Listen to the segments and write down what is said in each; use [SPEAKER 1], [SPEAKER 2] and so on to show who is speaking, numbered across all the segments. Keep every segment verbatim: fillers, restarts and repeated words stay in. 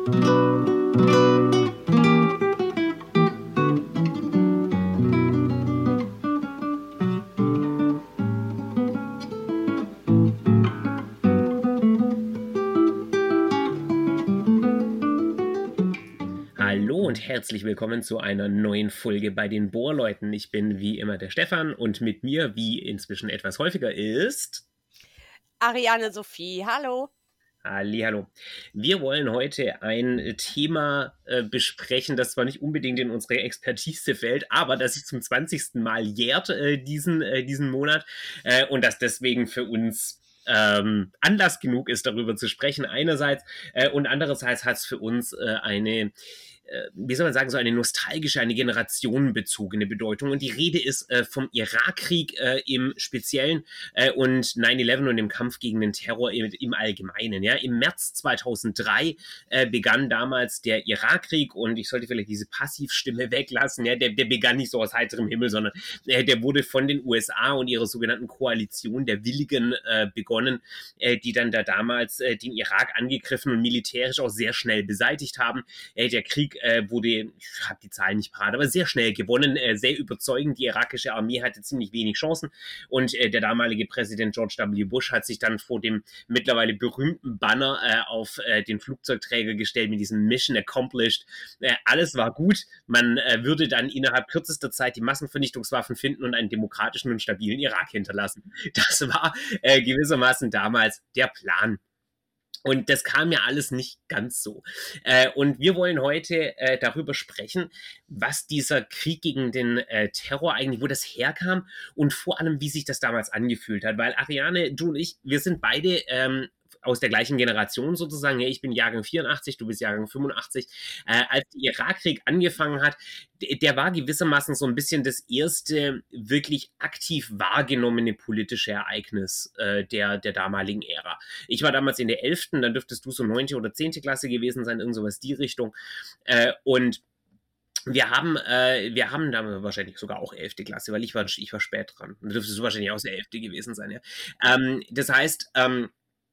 [SPEAKER 1] Hallo und herzlich willkommen zu einer neuen Folge bei den Bohrleuten. Ich bin wie immer der Stefan und mit mir, wie inzwischen etwas häufiger ist...
[SPEAKER 2] Ariane Sophie, hallo.
[SPEAKER 1] Hallihallo. Wir wollen heute ein Thema äh, besprechen, das zwar nicht unbedingt in unsere Expertise fällt, aber das sich zum zwanzigsten Mal jährt äh, diesen, äh, diesen Monat äh, und das deswegen für uns ähm, Anlass genug ist, darüber zu sprechen einerseits äh, und andererseits hat es für uns äh, eine wie soll man sagen, so eine nostalgische, eine generationenbezogene Bedeutung. Und die Rede ist äh, vom Irakkrieg äh, im Speziellen äh, und neun elf und dem Kampf gegen den Terror im, im Allgemeinen. Ja? Im März zweitausenddrei äh, begann damals der Irakkrieg und ich sollte vielleicht diese Passivstimme weglassen. Ja? Der, der begann nicht so aus heiterem Himmel, sondern äh, der wurde von den U S A und ihrer sogenannten Koalition der Willigen äh, begonnen, äh, die dann da damals äh, den Irak angegriffen und militärisch auch sehr schnell beseitigt haben. Äh, der Krieg Äh, wurde, ich habe die Zahlen nicht parat, aber sehr schnell gewonnen, äh, sehr überzeugend. Die irakische Armee hatte ziemlich wenig Chancen und äh, der damalige Präsident George W. Bush hat sich dann vor dem mittlerweile berühmten Banner äh, auf äh, den Flugzeugträger gestellt mit diesem Mission Accomplished. Äh, alles war gut. Man äh, würde dann innerhalb kürzester Zeit die Massenvernichtungswaffen finden und einen demokratischen und stabilen Irak hinterlassen. Das war äh, gewissermaßen damals der Plan. Und das kam ja alles nicht ganz so. Äh, und wir wollen heute äh, darüber sprechen, was dieser Krieg gegen den äh, Terror eigentlich, wo das herkam und vor allem, wie sich das damals angefühlt hat. Weil Ariane, du und ich, wir sind beide ähm, aus der gleichen Generation sozusagen. Ja, ich bin Jahrgang vierundachtzig, du bist Jahrgang fünfundachtzig. Äh, als der Irakkrieg angefangen hat, der war gewissermaßen so ein bisschen das erste wirklich aktiv wahrgenommene politische Ereignis äh, der, der damaligen Ära. Ich war damals in der elften, dann dürftest du so neunte oder zehnte Klasse gewesen sein, irgend sowas die Richtung. Äh, und wir haben, äh, wir haben da wahrscheinlich sogar auch elfte Klasse, weil ich war, ich war spät dran. Da dürftest du wahrscheinlich auch der elfte gewesen sein, ja. Ähm, das heißt, ähm,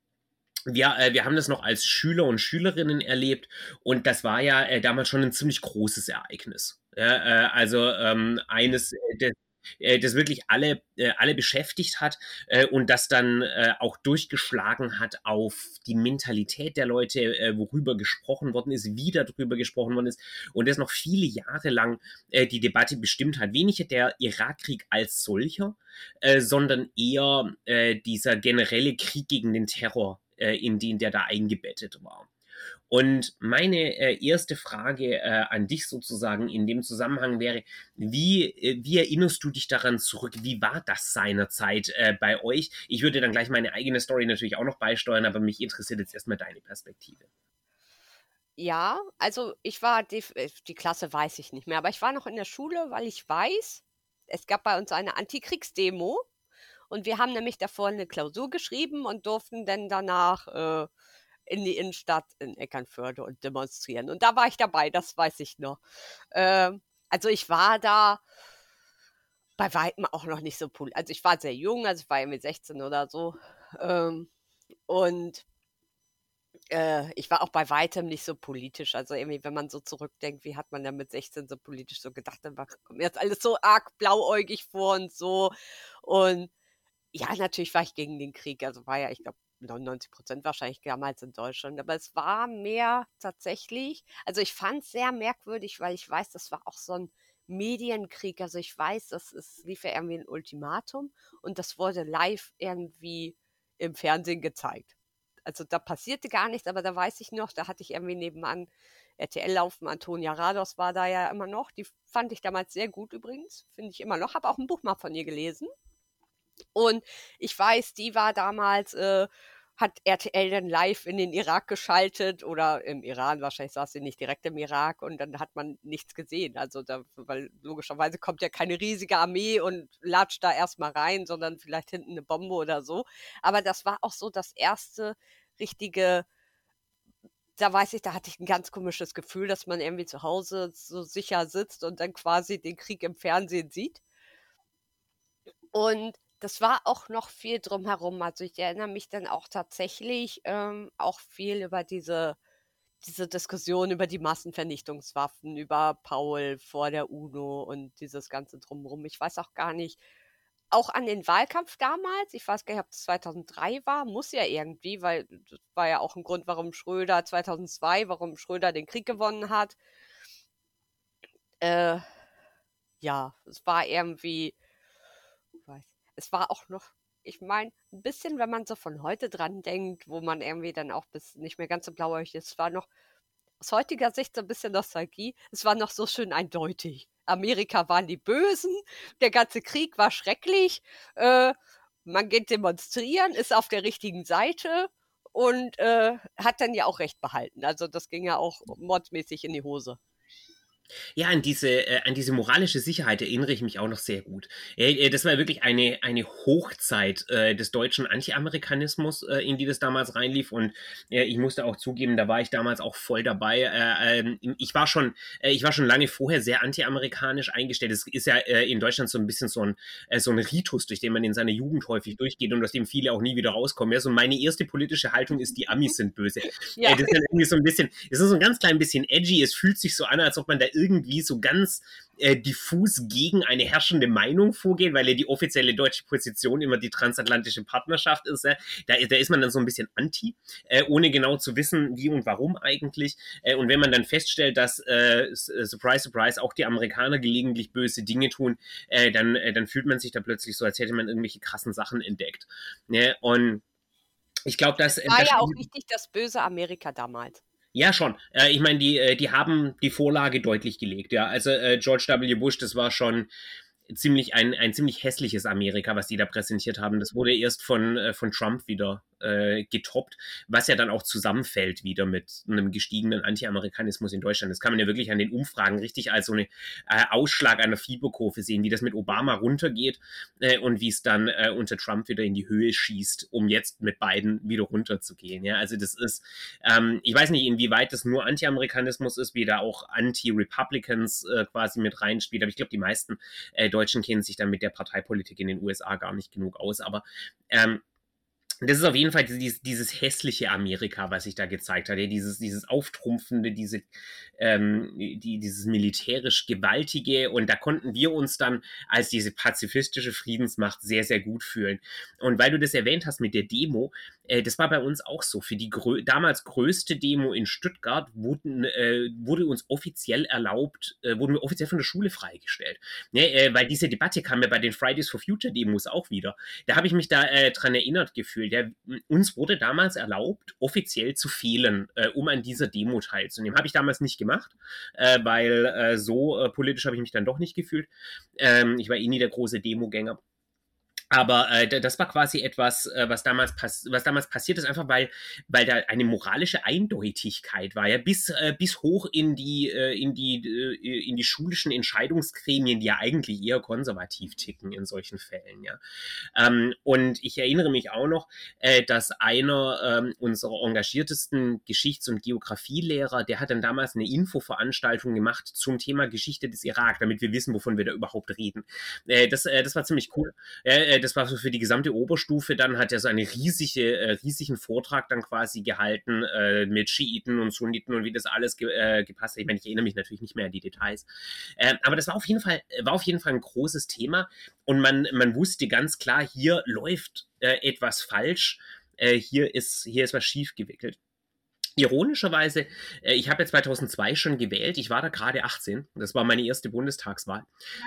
[SPEAKER 1] wir, äh, wir haben das noch als Schüler und Schülerinnen erlebt und das war ja äh, damals schon ein ziemlich großes Ereignis. Ja, äh, also ähm, eines, äh, das, äh, das wirklich alle, äh, alle beschäftigt hat äh, und das dann äh, auch durchgeschlagen hat auf die Mentalität der Leute, äh, worüber gesprochen worden ist, wie darüber gesprochen worden ist und das noch viele Jahre lang äh, die Debatte bestimmt hat. Weniger der Irakkrieg als solcher, äh, sondern eher äh, dieser generelle Krieg gegen den Terror, in den der da eingebettet war. Und meine äh, erste Frage äh, an dich sozusagen in dem Zusammenhang wäre, wie, äh, wie erinnerst du dich daran zurück? Wie war das seinerzeit äh, bei euch? Ich würde dann gleich meine eigene Story natürlich auch noch beisteuern, aber mich interessiert jetzt erstmal deine Perspektive.
[SPEAKER 2] Ja, also ich war, die, die Klasse weiß ich nicht mehr, aber ich war noch in der Schule, weil ich weiß, es gab bei uns eine Antikriegsdemo und wir haben nämlich davor eine Klausur geschrieben und durften dann danach äh, in die Innenstadt in Eckernförde und demonstrieren. Und da war ich dabei, das weiß ich noch. Äh, also ich war da bei weitem auch noch nicht so politisch. Also ich war sehr jung, also ich war irgendwie sechzehn oder so. Ähm, und äh, ich war auch bei weitem nicht so politisch. Also irgendwie, wenn man so zurückdenkt, wie hat man denn mit sechzehn so politisch so gedacht, dann war, kommt mir jetzt alles so arg blauäugig vor und so. Und ja, natürlich war ich gegen den Krieg. Also war ja, ich glaube, neunundneunzig Prozent wahrscheinlich damals in Deutschland. Aber es war mehr tatsächlich, also ich fand es sehr merkwürdig, weil ich weiß, das war auch so ein Medienkrieg. Also ich weiß, das ist, lief ja irgendwie ein Ultimatum und das wurde live irgendwie im Fernsehen gezeigt. Also da passierte gar nichts, aber da weiß ich noch, da hatte ich irgendwie nebenan R T L laufen, Antonia Rados war da ja immer noch, die fand ich damals sehr gut übrigens, finde ich immer noch, habe auch ein Buch mal von ihr gelesen und ich weiß, die war damals, äh, hat R T L dann live in den Irak geschaltet oder im Iran, wahrscheinlich saß sie nicht direkt im Irak und dann hat man nichts gesehen, also da, weil logischerweise kommt ja keine riesige Armee und latscht da erstmal rein, sondern vielleicht hinten eine Bombe oder so, aber das war auch so das erste richtige, da weiß ich, da hatte ich ein ganz komisches Gefühl, dass man irgendwie zu Hause so sicher sitzt und dann quasi den Krieg im Fernsehen sieht. Und das war auch noch viel drumherum. Also ich erinnere mich dann auch tatsächlich ähm, auch viel über diese diese Diskussion über die Massenvernichtungswaffen, über Paul vor der UNO und dieses ganze Drumherum. Ich weiß auch gar nicht, auch an den Wahlkampf damals, ich weiß gar nicht, ob es zweitausenddrei war, muss ja irgendwie, weil das war ja auch ein Grund, warum Schröder zweitausendzwei, warum Schröder den Krieg gewonnen hat. Äh, ja, es war irgendwie, ich weiß, es war auch noch, ich meine, ein bisschen, wenn man so von heute dran denkt, wo man irgendwie dann auch bis nicht mehr ganz so blauäugig ist, es war noch aus heutiger Sicht so ein bisschen Nostalgie, es war noch so schön eindeutig. Amerika waren die Bösen, der ganze Krieg war schrecklich, äh, man geht demonstrieren, ist auf der richtigen Seite und äh, hat dann ja auch Recht behalten. Also das ging ja auch mordsmäßig in die Hose.
[SPEAKER 1] Ja, an diese, äh, an diese moralische Sicherheit erinnere ich mich auch noch sehr gut. Äh, das war wirklich eine, eine Hochzeit äh, des deutschen Anti-Amerikanismus, äh, in die das damals reinlief. Und äh, ich musste auch zugeben, da war ich damals auch voll dabei. Äh, äh, ich, war schon, äh, ich war schon lange vorher sehr anti-amerikanisch eingestellt. Es ist ja äh, in Deutschland so ein bisschen so ein, äh, so ein Ritus, durch den man in seiner Jugend häufig durchgeht und aus dem viele auch nie wieder rauskommen. Ja, so meine erste politische Haltung ist, die Amis sind böse. Ja. Äh, das ist dann irgendwie so ein bisschen, das ist so ein ganz klein bisschen edgy. Es fühlt sich so an, als ob man da irgendwie so ganz äh, diffus gegen eine herrschende Meinung vorgeht, weil ja die offizielle deutsche Position immer die transatlantische Partnerschaft ist. Äh, da, da ist man dann so ein bisschen anti, äh, ohne genau zu wissen, wie und warum eigentlich. Äh, und wenn man dann feststellt, dass, äh, surprise, surprise, auch die Amerikaner gelegentlich böse Dinge tun, äh, dann, äh, dann fühlt man sich da plötzlich so, als hätte man irgendwelche krassen Sachen entdeckt. Ne? Und ich glaube, dass...
[SPEAKER 2] Es war
[SPEAKER 1] das
[SPEAKER 2] ja auch richtig das böse Amerika damals.
[SPEAKER 1] Ja, schon. Äh, ich meine, die, die haben die Vorlage deutlich gelegt. Ja, also äh, George W. Bush, das war schon ziemlich ein, ein ziemlich hässliches Amerika, was die da präsentiert haben. Das wurde erst von, äh, von Trump wieder äh, getoppt, was ja dann auch zusammenfällt wieder mit einem gestiegenen Anti-Amerikanismus in Deutschland. Das kann man ja wirklich an den Umfragen richtig als so einen äh, Ausschlag einer Fieberkurve sehen, wie das mit Obama runtergeht äh, und wie es dann äh, unter Trump wieder in die Höhe schießt, um jetzt mit beiden wieder runterzugehen. Ja, also das ist, ähm, ich weiß nicht, inwieweit das nur Anti-Amerikanismus ist, wie da auch Anti-Republicans äh, quasi mit reinspielt, aber ich glaube, die meisten äh, Deutschen kennen sich dann mit der Parteipolitik in den U S A gar nicht genug aus, aber ähm, das ist auf jeden Fall dieses, dieses hässliche Amerika, was sich da gezeigt hat. Ja, dieses, dieses Auftrumpfende, diese, ähm, die, dieses militärisch Gewaltige. Und da konnten wir uns dann als diese pazifistische Friedensmacht sehr, sehr gut fühlen. Und weil du das erwähnt hast mit der Demo, äh, das war bei uns auch so. Für die grö- damals größte Demo in Stuttgart wurden, äh, wurde uns offiziell erlaubt, äh, wurden wir offiziell von der Schule freigestellt. Ne, äh, weil diese Debatte kam ja bei den Fridays for Future Demos auch wieder. Da habe ich mich da äh, dran erinnert gefühlt. Ja, uns wurde damals erlaubt, offiziell zu fehlen, äh, um an dieser Demo teilzunehmen. Habe ich damals nicht gemacht, äh, weil äh, so äh, politisch habe ich mich dann doch nicht gefühlt. Ähm, ich war eh nie der große Demogänger. Aber äh, das war quasi etwas, äh, was, damals pass- was damals passiert ist, einfach weil, weil da eine moralische Eindeutigkeit war, ja, bis, äh, bis hoch in die, äh, in, die, äh, in die schulischen Entscheidungsgremien, die ja eigentlich eher konservativ ticken in solchen Fällen, ja. Ähm, und ich erinnere mich auch noch, äh, dass einer ähm, unserer engagiertesten Geschichts- und Geografielehrer, der hat dann damals eine Infoveranstaltung gemacht zum Thema Geschichte des Irak, damit wir wissen, wovon wir da überhaupt reden. Äh, das, äh, das war ziemlich cool. Äh, das war so für die gesamte Oberstufe. Dann hat er so einen riesige, äh, riesigen Vortrag dann quasi gehalten äh, mit Schiiten und Sunniten und wie das alles ge äh, gepasst hat. Ich meine, ich erinnere mich natürlich nicht mehr an die Details. Äh, aber das war auf jeden Fall, war auf jeden Fall ein großes Thema. Und man, man wusste ganz klar, hier läuft äh, etwas falsch. Äh, hier ist, hier ist was schief gewickelt. Ironischerweise, äh, ich habe ja zweitausendzwei schon gewählt. Ich war da gerade achtzehn. Das war meine erste Bundestagswahl.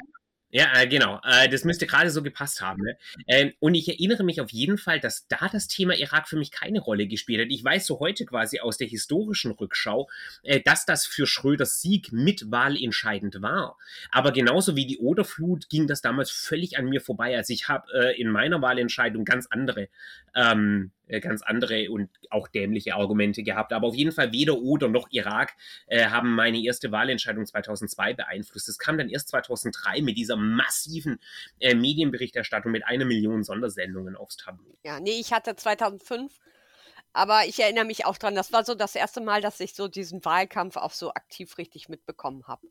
[SPEAKER 1] Ja, äh, genau. Äh, das müsste gerade so gepasst haben. Ne? Ähm, und ich erinnere mich auf jeden Fall, dass da das Thema Irak für mich keine Rolle gespielt hat. Ich weiß so heute quasi aus der historischen Rückschau, äh, dass das für Schröders Sieg mit wahlentscheidend war. Aber genauso wie die Oderflut ging das damals völlig an mir vorbei. Also ich habe äh, in meiner Wahlentscheidung ganz andere ähm, ganz andere und auch dämliche Argumente gehabt. Aber auf jeden Fall weder Oder noch Irak äh, haben meine erste Wahlentscheidung zweitausendzwei beeinflusst. Es kam dann erst zweitausenddrei mit dieser massiven äh, Medienberichterstattung mit einer Million Sondersendungen aufs Tableau.
[SPEAKER 2] Ja, nee, ich hatte zweitausendfünf, aber ich erinnere mich auch dran, das war so das erste Mal, dass ich so diesen Wahlkampf auch so aktiv richtig mitbekommen habe.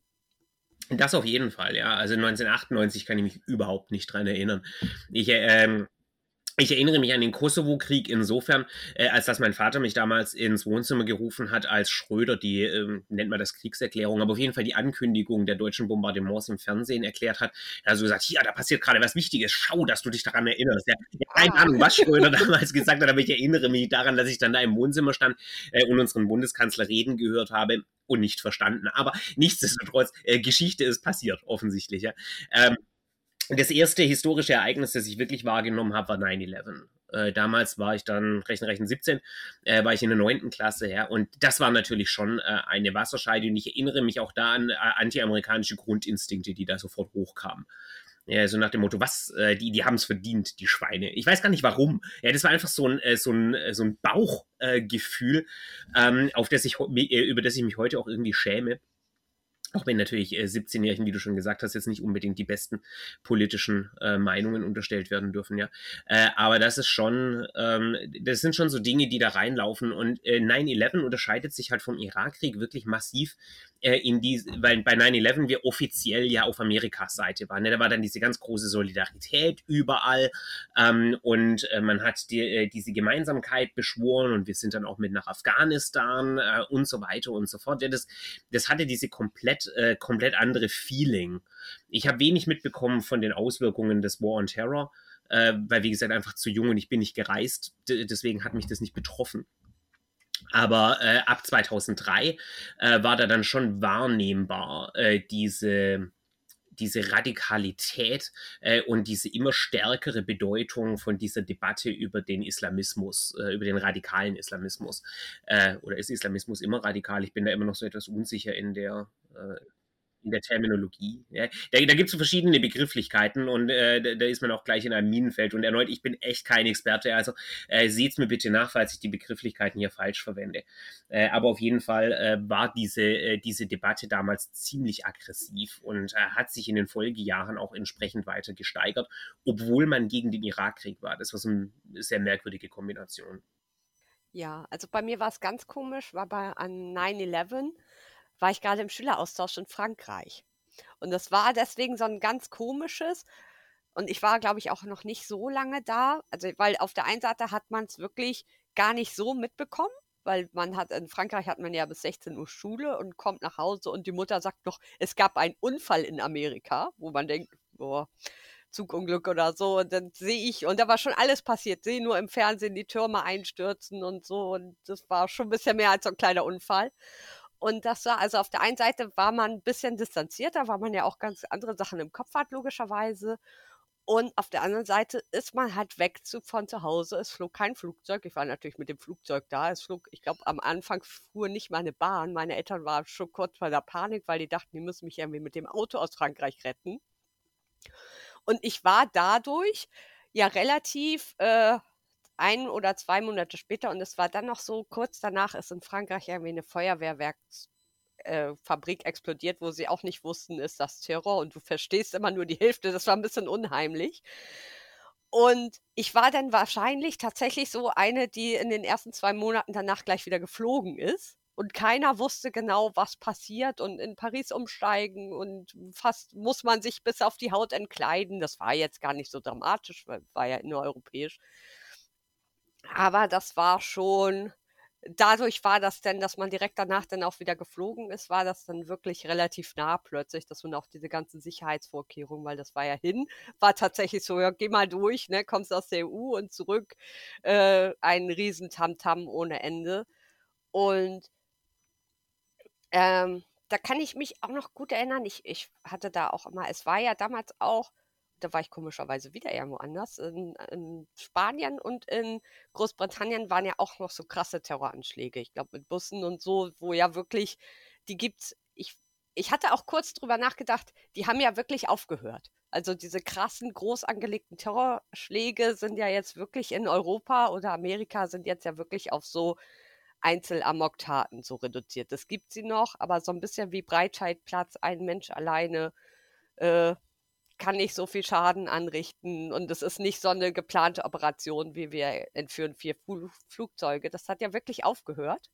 [SPEAKER 1] Das auf jeden Fall, ja. Also neunzehnhundertachtundneunzig kann ich mich überhaupt nicht dran erinnern. Ich, ähm, Ich erinnere mich an den Kosovo-Krieg insofern, äh, als dass mein Vater mich damals ins Wohnzimmer gerufen hat, als Schröder die, ähm, nennt man das Kriegserklärung, aber auf jeden Fall die Ankündigung der deutschen Bombardements im Fernsehen erklärt hat. Er hat so gesagt, ja, da passiert gerade was Wichtiges, schau, dass du dich daran erinnerst. Ja, ich habe keine
[SPEAKER 2] Ah.
[SPEAKER 1] Ahnung, was Schröder damals gesagt hat, aber ich erinnere mich daran, dass ich dann da im Wohnzimmer stand äh, und unseren Bundeskanzler reden gehört habe und nicht verstanden. Aber nichtsdestotrotz, äh, Geschichte ist passiert, offensichtlich. Ja. Ähm, Das erste historische Ereignis, das ich wirklich wahrgenommen habe, war nine eleven. Äh, damals war ich dann, rechnen, rechnen, siebzehn, äh, war ich in der neunten Klasse, ja, und das war natürlich schon äh, eine Wasserscheide und ich erinnere mich auch da an äh, anti-amerikanische Grundinstinkte, die da sofort hochkamen. Ja, so nach dem Motto, was, äh, die, die haben es verdient, die Schweine. Ich weiß gar nicht warum. Ja, das war einfach so ein, äh, so ein, äh, so ein Bauchgefühl, äh, ähm, auf das ich, äh, über das ich mich heute auch irgendwie schäme. Auch wenn natürlich äh, siebzehn-Jährigen, wie du schon gesagt hast, jetzt nicht unbedingt die besten politischen äh, Meinungen unterstellt werden dürfen, ja. Äh, aber das ist schon, ähm, das sind schon so Dinge, die da reinlaufen. Und äh, nine eleven unterscheidet sich halt vom Irakkrieg wirklich massiv, äh, in die, weil bei nine eleven wir offiziell ja auf Amerikas Seite waren. Ne? Da war dann diese ganz große Solidarität überall ähm, und äh, man hat die, äh, diese Gemeinsamkeit beschworen und wir sind dann auch mit nach Afghanistan äh, und so weiter und so fort. Ja, das, das hatte diese komplett, äh, komplett andere Feeling. Ich habe wenig mitbekommen von den Auswirkungen des War on Terror, äh, weil wie gesagt einfach zu jung und ich bin nicht gereist, D deswegen hat mich das nicht betroffen. Aber äh, ab zweitausenddrei äh, war da dann schon wahrnehmbar äh, diese diese Radikalität äh, und diese immer stärkere Bedeutung von dieser Debatte über den Islamismus, äh, über den radikalen Islamismus. Äh, oder ist Islamismus immer radikal? Ich bin da immer noch so etwas unsicher in der, äh, in der Terminologie. Ja. Da, da gibt es so verschiedene Begrifflichkeiten und äh, da, da ist man auch gleich in einem Minenfeld. Und erneut, ich bin echt kein Experte, also äh, seht mir bitte nach, falls ich die Begrifflichkeiten hier falsch verwende. Äh, aber auf jeden Fall äh, war diese, äh, diese Debatte damals ziemlich aggressiv und äh, hat sich in den Folgejahren auch entsprechend weiter gesteigert, obwohl man gegen den Irakkrieg war. Das war so eine sehr merkwürdige Kombination.
[SPEAKER 2] Ja, also bei mir war es ganz komisch, war bei an nine eleven war ich gerade im Schüleraustausch in Frankreich. Und das war deswegen so ein ganz komisches und ich war, glaube ich, auch noch nicht so lange da. Also, weil auf der einen Seite hat man es wirklich gar nicht so mitbekommen, weil man hat in Frankreich hat man ja bis sechzehn Uhr Schule und kommt nach Hause und die Mutter sagt noch, es gab einen Unfall in Amerika, wo man denkt, boah, Zugunglück oder so. Und dann sehe ich, und da war schon alles passiert, sehe nur im Fernsehen die Türme einstürzen und so. Und das war schon ein bisschen mehr als so ein kleiner Unfall. Und das war, also auf der einen Seite war man ein bisschen distanzierter, weil man ja auch ganz andere Sachen im Kopf hat, logischerweise. Und auf der anderen Seite ist man halt weg zu, von zu Hause. Es flog kein Flugzeug. Ich war natürlich mit dem Flugzeug da. Es flog, ich glaube, am Anfang fuhr nicht mal eine Bahn. Meine Eltern waren schon kurz vor der Panik, weil die dachten, die müssen mich irgendwie mit dem Auto aus Frankreich retten. Und ich war dadurch ja relativ äh, ein oder zwei Monate später und es war dann noch so, kurz danach ist in Frankreich irgendwie eine Feuerwehrwerks äh, Fabrik explodiert, wo sie auch nicht wussten, ist das Terror und du verstehst immer nur die Hälfte. Das war ein bisschen unheimlich. Und ich war dann wahrscheinlich tatsächlich so eine, die in den ersten zwei Monaten danach gleich wieder geflogen ist. Und keiner wusste genau, was passiert und in Paris umsteigen und fast muss man sich bis auf die Haut entkleiden. Das war jetzt gar nicht so dramatisch, weil war ja nur europäisch. Aber das war schon, dadurch war das dann, dass man direkt danach dann auch wieder geflogen ist, war das dann wirklich relativ nah plötzlich, dass man auch diese ganzen Sicherheitsvorkehrungen, weil das war ja hin, war tatsächlich so, ja, geh mal durch, ne, kommst aus der E U und zurück, äh, ein riesen Tamtam ohne Ende. Und ähm, da kann ich mich auch noch gut erinnern. Ich, ich hatte da auch immer, es war ja damals auch, da war ich komischerweise wieder irgendwo anders. In, in Spanien und in Großbritannien waren ja auch noch so krasse Terroranschläge. Ich glaube, mit Bussen und so, wo ja wirklich, die gibt's. Ich, ich hatte auch kurz drüber nachgedacht, die haben ja wirklich aufgehört. Also diese krassen, groß angelegten Terrorschläge sind ja jetzt wirklich in Europa oder Amerika sind jetzt ja wirklich auf so Einzelamoktaten so reduziert. Das gibt sie noch, aber so ein bisschen wie Breitscheidplatz, ein Mensch alleine äh, kann nicht so viel Schaden anrichten und es ist nicht so eine geplante Operation, wie wir entführen vier Fl Flugzeuge. Das hat ja wirklich aufgehört.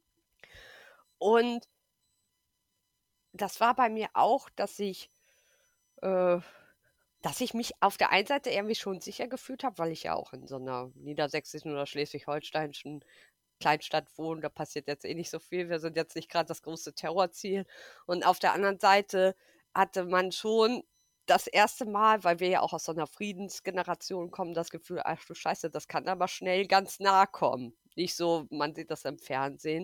[SPEAKER 2] Und das war bei mir auch, dass ich äh, Dass ich mich auf der einen Seite irgendwie schon sicher gefühlt habe, weil ich ja auch in so einer niedersächsischen oder schleswig-holsteinischen Kleinstadt wohne, da passiert jetzt eh nicht so viel. Wir sind jetzt nicht gerade das große Terrorziel. Und auf der anderen Seite hatte man schon das erste Mal, weil wir ja auch aus so einer Friedensgeneration kommen, das Gefühl, ach du Scheiße, das kann aber schnell ganz nah kommen. Nicht so, man sieht das im Fernsehen.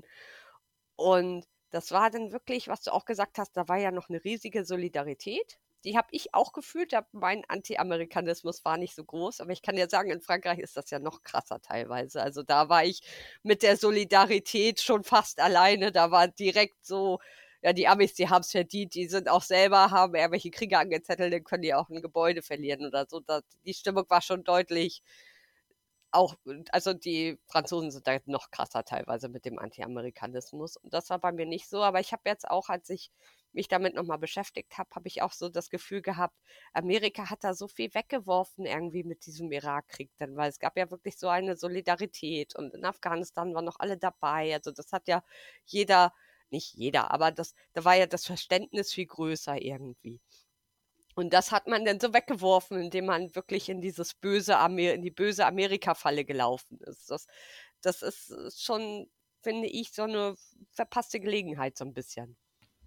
[SPEAKER 2] Und das war dann wirklich, was du auch gesagt hast, da war ja noch eine riesige Solidarität. Die habe ich auch gefühlt. Da mein Anti-Amerikanismus war nicht so groß. Aber ich kann ja sagen, in Frankreich ist das ja noch krasser teilweise. Also da war ich mit der Solidarität schon fast alleine. Da war direkt so, ja, die Amis, die haben es verdient. Die sind auch selber, haben irgendwelche Kriege angezettelt, dann können die auch ein Gebäude verlieren oder so. Da, die Stimmung war schon deutlich auch, also die Franzosen sind da noch krasser teilweise mit dem Anti-Amerikanismus. Und das war bei mir nicht so. Aber ich habe jetzt auch, als ich mich damit nochmal beschäftigt habe, habe ich auch so das Gefühl gehabt, Amerika hat da so viel weggeworfen irgendwie mit diesem Irakkrieg dann, weil es gab ja wirklich so eine Solidarität und in Afghanistan waren noch alle dabei. Also das hat ja jeder, nicht jeder, aber das, da war ja das Verständnis viel größer irgendwie. Und das hat man dann so weggeworfen, indem man wirklich in dieses böse Amer in die böse Amerika-Falle gelaufen ist. Das, das ist schon, finde ich, so eine verpasste Gelegenheit so ein bisschen.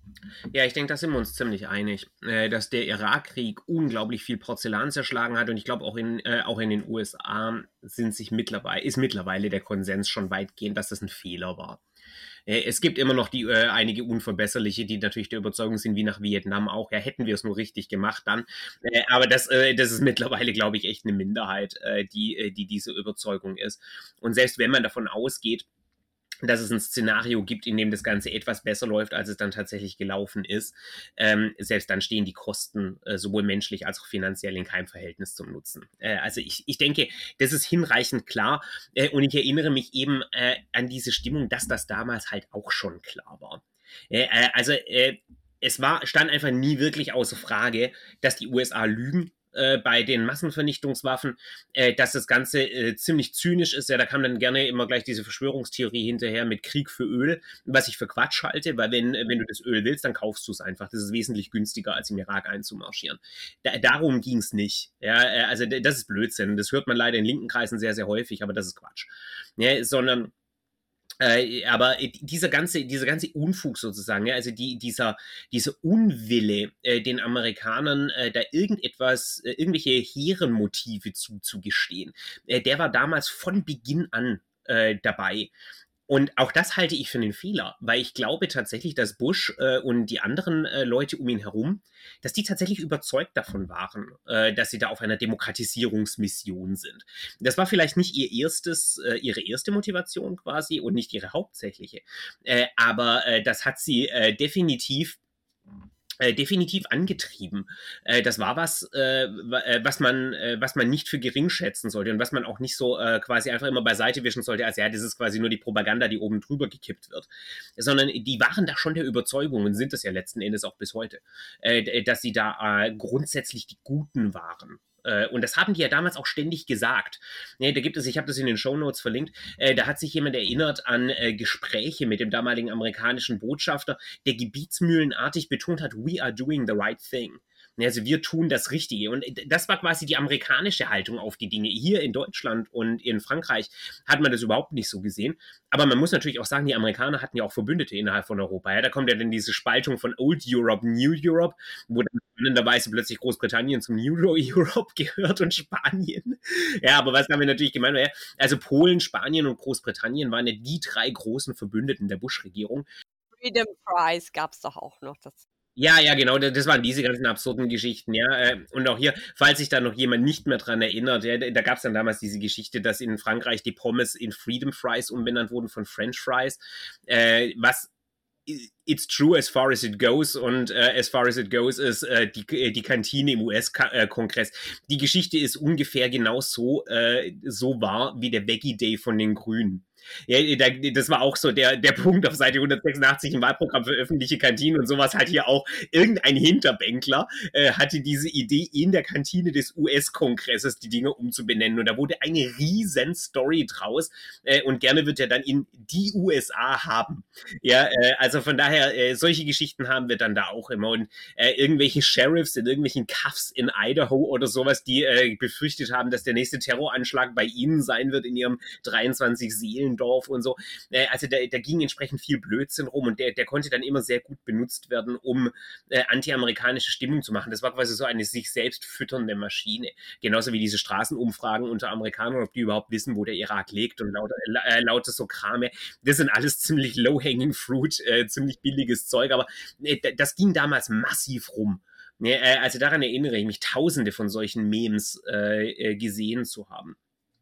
[SPEAKER 1] Ja, ich denke, da sind wir uns ziemlich einig, äh, dass der Irakkrieg unglaublich viel Porzellan zerschlagen hat und ich glaube auch in, äh, auch in den U S A sind sich mittlerweile, ist mittlerweile der Konsens schon weitgehend, dass das ein Fehler war. Äh, es gibt immer noch die äh, einige Unverbesserliche, die natürlich der Überzeugung sind, wie nach Vietnam auch, ja, hätten wir es nur richtig gemacht dann. Äh, aber das, äh, das ist mittlerweile, glaube ich, echt eine Minderheit, äh, die, äh, die diese Überzeugung ist. Und selbst wenn man davon ausgeht, dass es ein Szenario gibt, in dem das Ganze etwas besser läuft, als es dann tatsächlich gelaufen ist. Ähm, selbst dann stehen die Kosten äh, sowohl menschlich als auch finanziell in keinem Verhältnis zum Nutzen. Äh, also ich, ich denke, das ist hinreichend klar. Äh, und ich erinnere mich eben äh, an diese Stimmung, dass das damals halt auch schon klar war. Äh, äh, also äh, es war, stand einfach nie wirklich außer Frage, dass die U S A lügen äh, bei den Massenvernichtungswaffen, äh, dass das Ganze äh, ziemlich zynisch ist. Ja, da kam dann gerne immer gleich diese Verschwörungstheorie hinterher mit Krieg für Öl, was ich für Quatsch halte, weil wenn, wenn du das Öl willst, dann kaufst du es einfach. Das ist wesentlich günstiger, als im Irak einzumarschieren. Da, darum ging es nicht. Ja, also das ist Blödsinn. Das hört man leider in linken Kreisen sehr, sehr häufig, aber das ist Quatsch. Ja, sondern Äh, aber dieser ganze, dieser ganze Unfug sozusagen, ja, also die, dieser, dieser Unwille, äh, den Amerikanern äh, da irgendetwas, äh, irgendwelche hehren Motive zuzugestehen, äh, der war damals von Beginn an äh, dabei. Und auch das halte ich für einen Fehler, weil ich glaube tatsächlich, dass Bush äh, und die anderen äh, Leute um ihn herum, dass die tatsächlich überzeugt davon waren, äh, dass sie da auf einer Demokratisierungsmission sind. Das war vielleicht nicht ihr erstes, äh, ihre erste Motivation quasi und nicht ihre hauptsächliche, äh, aber äh, das hat sie äh, definitiv Äh, definitiv angetrieben. Äh, das war was, äh, was man, äh, was man nicht für gering schätzen sollte und was man auch nicht so äh, quasi einfach immer beiseite wischen sollte, als ja, das ist quasi nur die Propaganda, die oben drüber gekippt wird. Sondern die waren da schon der Überzeugung und sind es ja letzten Endes auch bis heute, äh, dass sie da äh, grundsätzlich die Guten waren. Und das haben die ja damals auch ständig gesagt. Ja, da gibt es, ich habe das in den Shownotes verlinkt, äh, da hat sich jemand erinnert an äh, Gespräche mit dem damaligen amerikanischen Botschafter, der gebietsmühlenartig betont hat, we are doing the right thing. Also wir tun das Richtige. Und das war quasi die amerikanische Haltung auf die Dinge. Hier in Deutschland und in Frankreich hat man das überhaupt nicht so gesehen. Aber man muss natürlich auch sagen, die Amerikaner hatten ja auch Verbündete innerhalb von Europa. Ja, da kommt ja dann diese Spaltung von Old Europe, New Europe, wo dann spannenderweise plötzlich Großbritannien zum New Europe gehört und Spanien. Ja, aber was haben wir natürlich gemeint? Ja, also Polen, Spanien und Großbritannien waren ja die drei großen Verbündeten der Bush-Regierung.
[SPEAKER 2] Freedom Prize gab es doch auch noch. Das
[SPEAKER 1] Ja, ja, genau, das waren diese ganzen absurden Geschichten, ja. Und auch hier, falls sich da noch jemand nicht mehr dran erinnert, ja, da gab es dann damals diese Geschichte, dass in Frankreich die Pommes in Freedom Fries umbenannt wurden von French Fries, äh, was it's true as far as it goes und äh, as far as it goes ist äh, die, die Kantine im U S-Kongress. Die Geschichte ist ungefähr genau so, äh, so wahr wie der Veggie Day von den Grünen. Ja, da, das war auch so der, der Punkt auf Seite hundertsechsundachtzig im Wahlprogramm für öffentliche Kantinen und sowas hat hier auch irgendein Hinterbänkler äh, hatte diese Idee, in der Kantine des U S-Kongresses die Dinge umzubenennen. Und da wurde eine riesen Story draus. Äh, und gerne wird er dann in die U S A haben. Ja, äh, also von daher, äh, solche Geschichten haben wir dann da auch immer. Und äh, irgendwelche Sheriffs in irgendwelchen Cuffs in Idaho oder sowas, die äh, befürchtet haben, dass der nächste Terroranschlag bei ihnen sein wird in ihrem dreiundzwanzig-Seelendorf und so. Äh, also da, da ging entsprechend viel Blödsinn rum und der, der konnte dann immer sehr gut benutzt werden, um äh, anti-amerikanische Stimmung zu machen. Das war quasi so eine sich selbst fütternde Maschine. Genauso wie diese Straßenumfragen unter Amerikanern, ob die überhaupt wissen, wo der Irak liegt und lauter, äh, lauter so Krame. Das sind alles ziemlich low-hanging fruit, äh, ziemlich billiges Zeug, aber äh, das ging damals massiv rum. Ja, äh, also daran erinnere ich mich, tausende von solchen Memes äh, gesehen zu haben.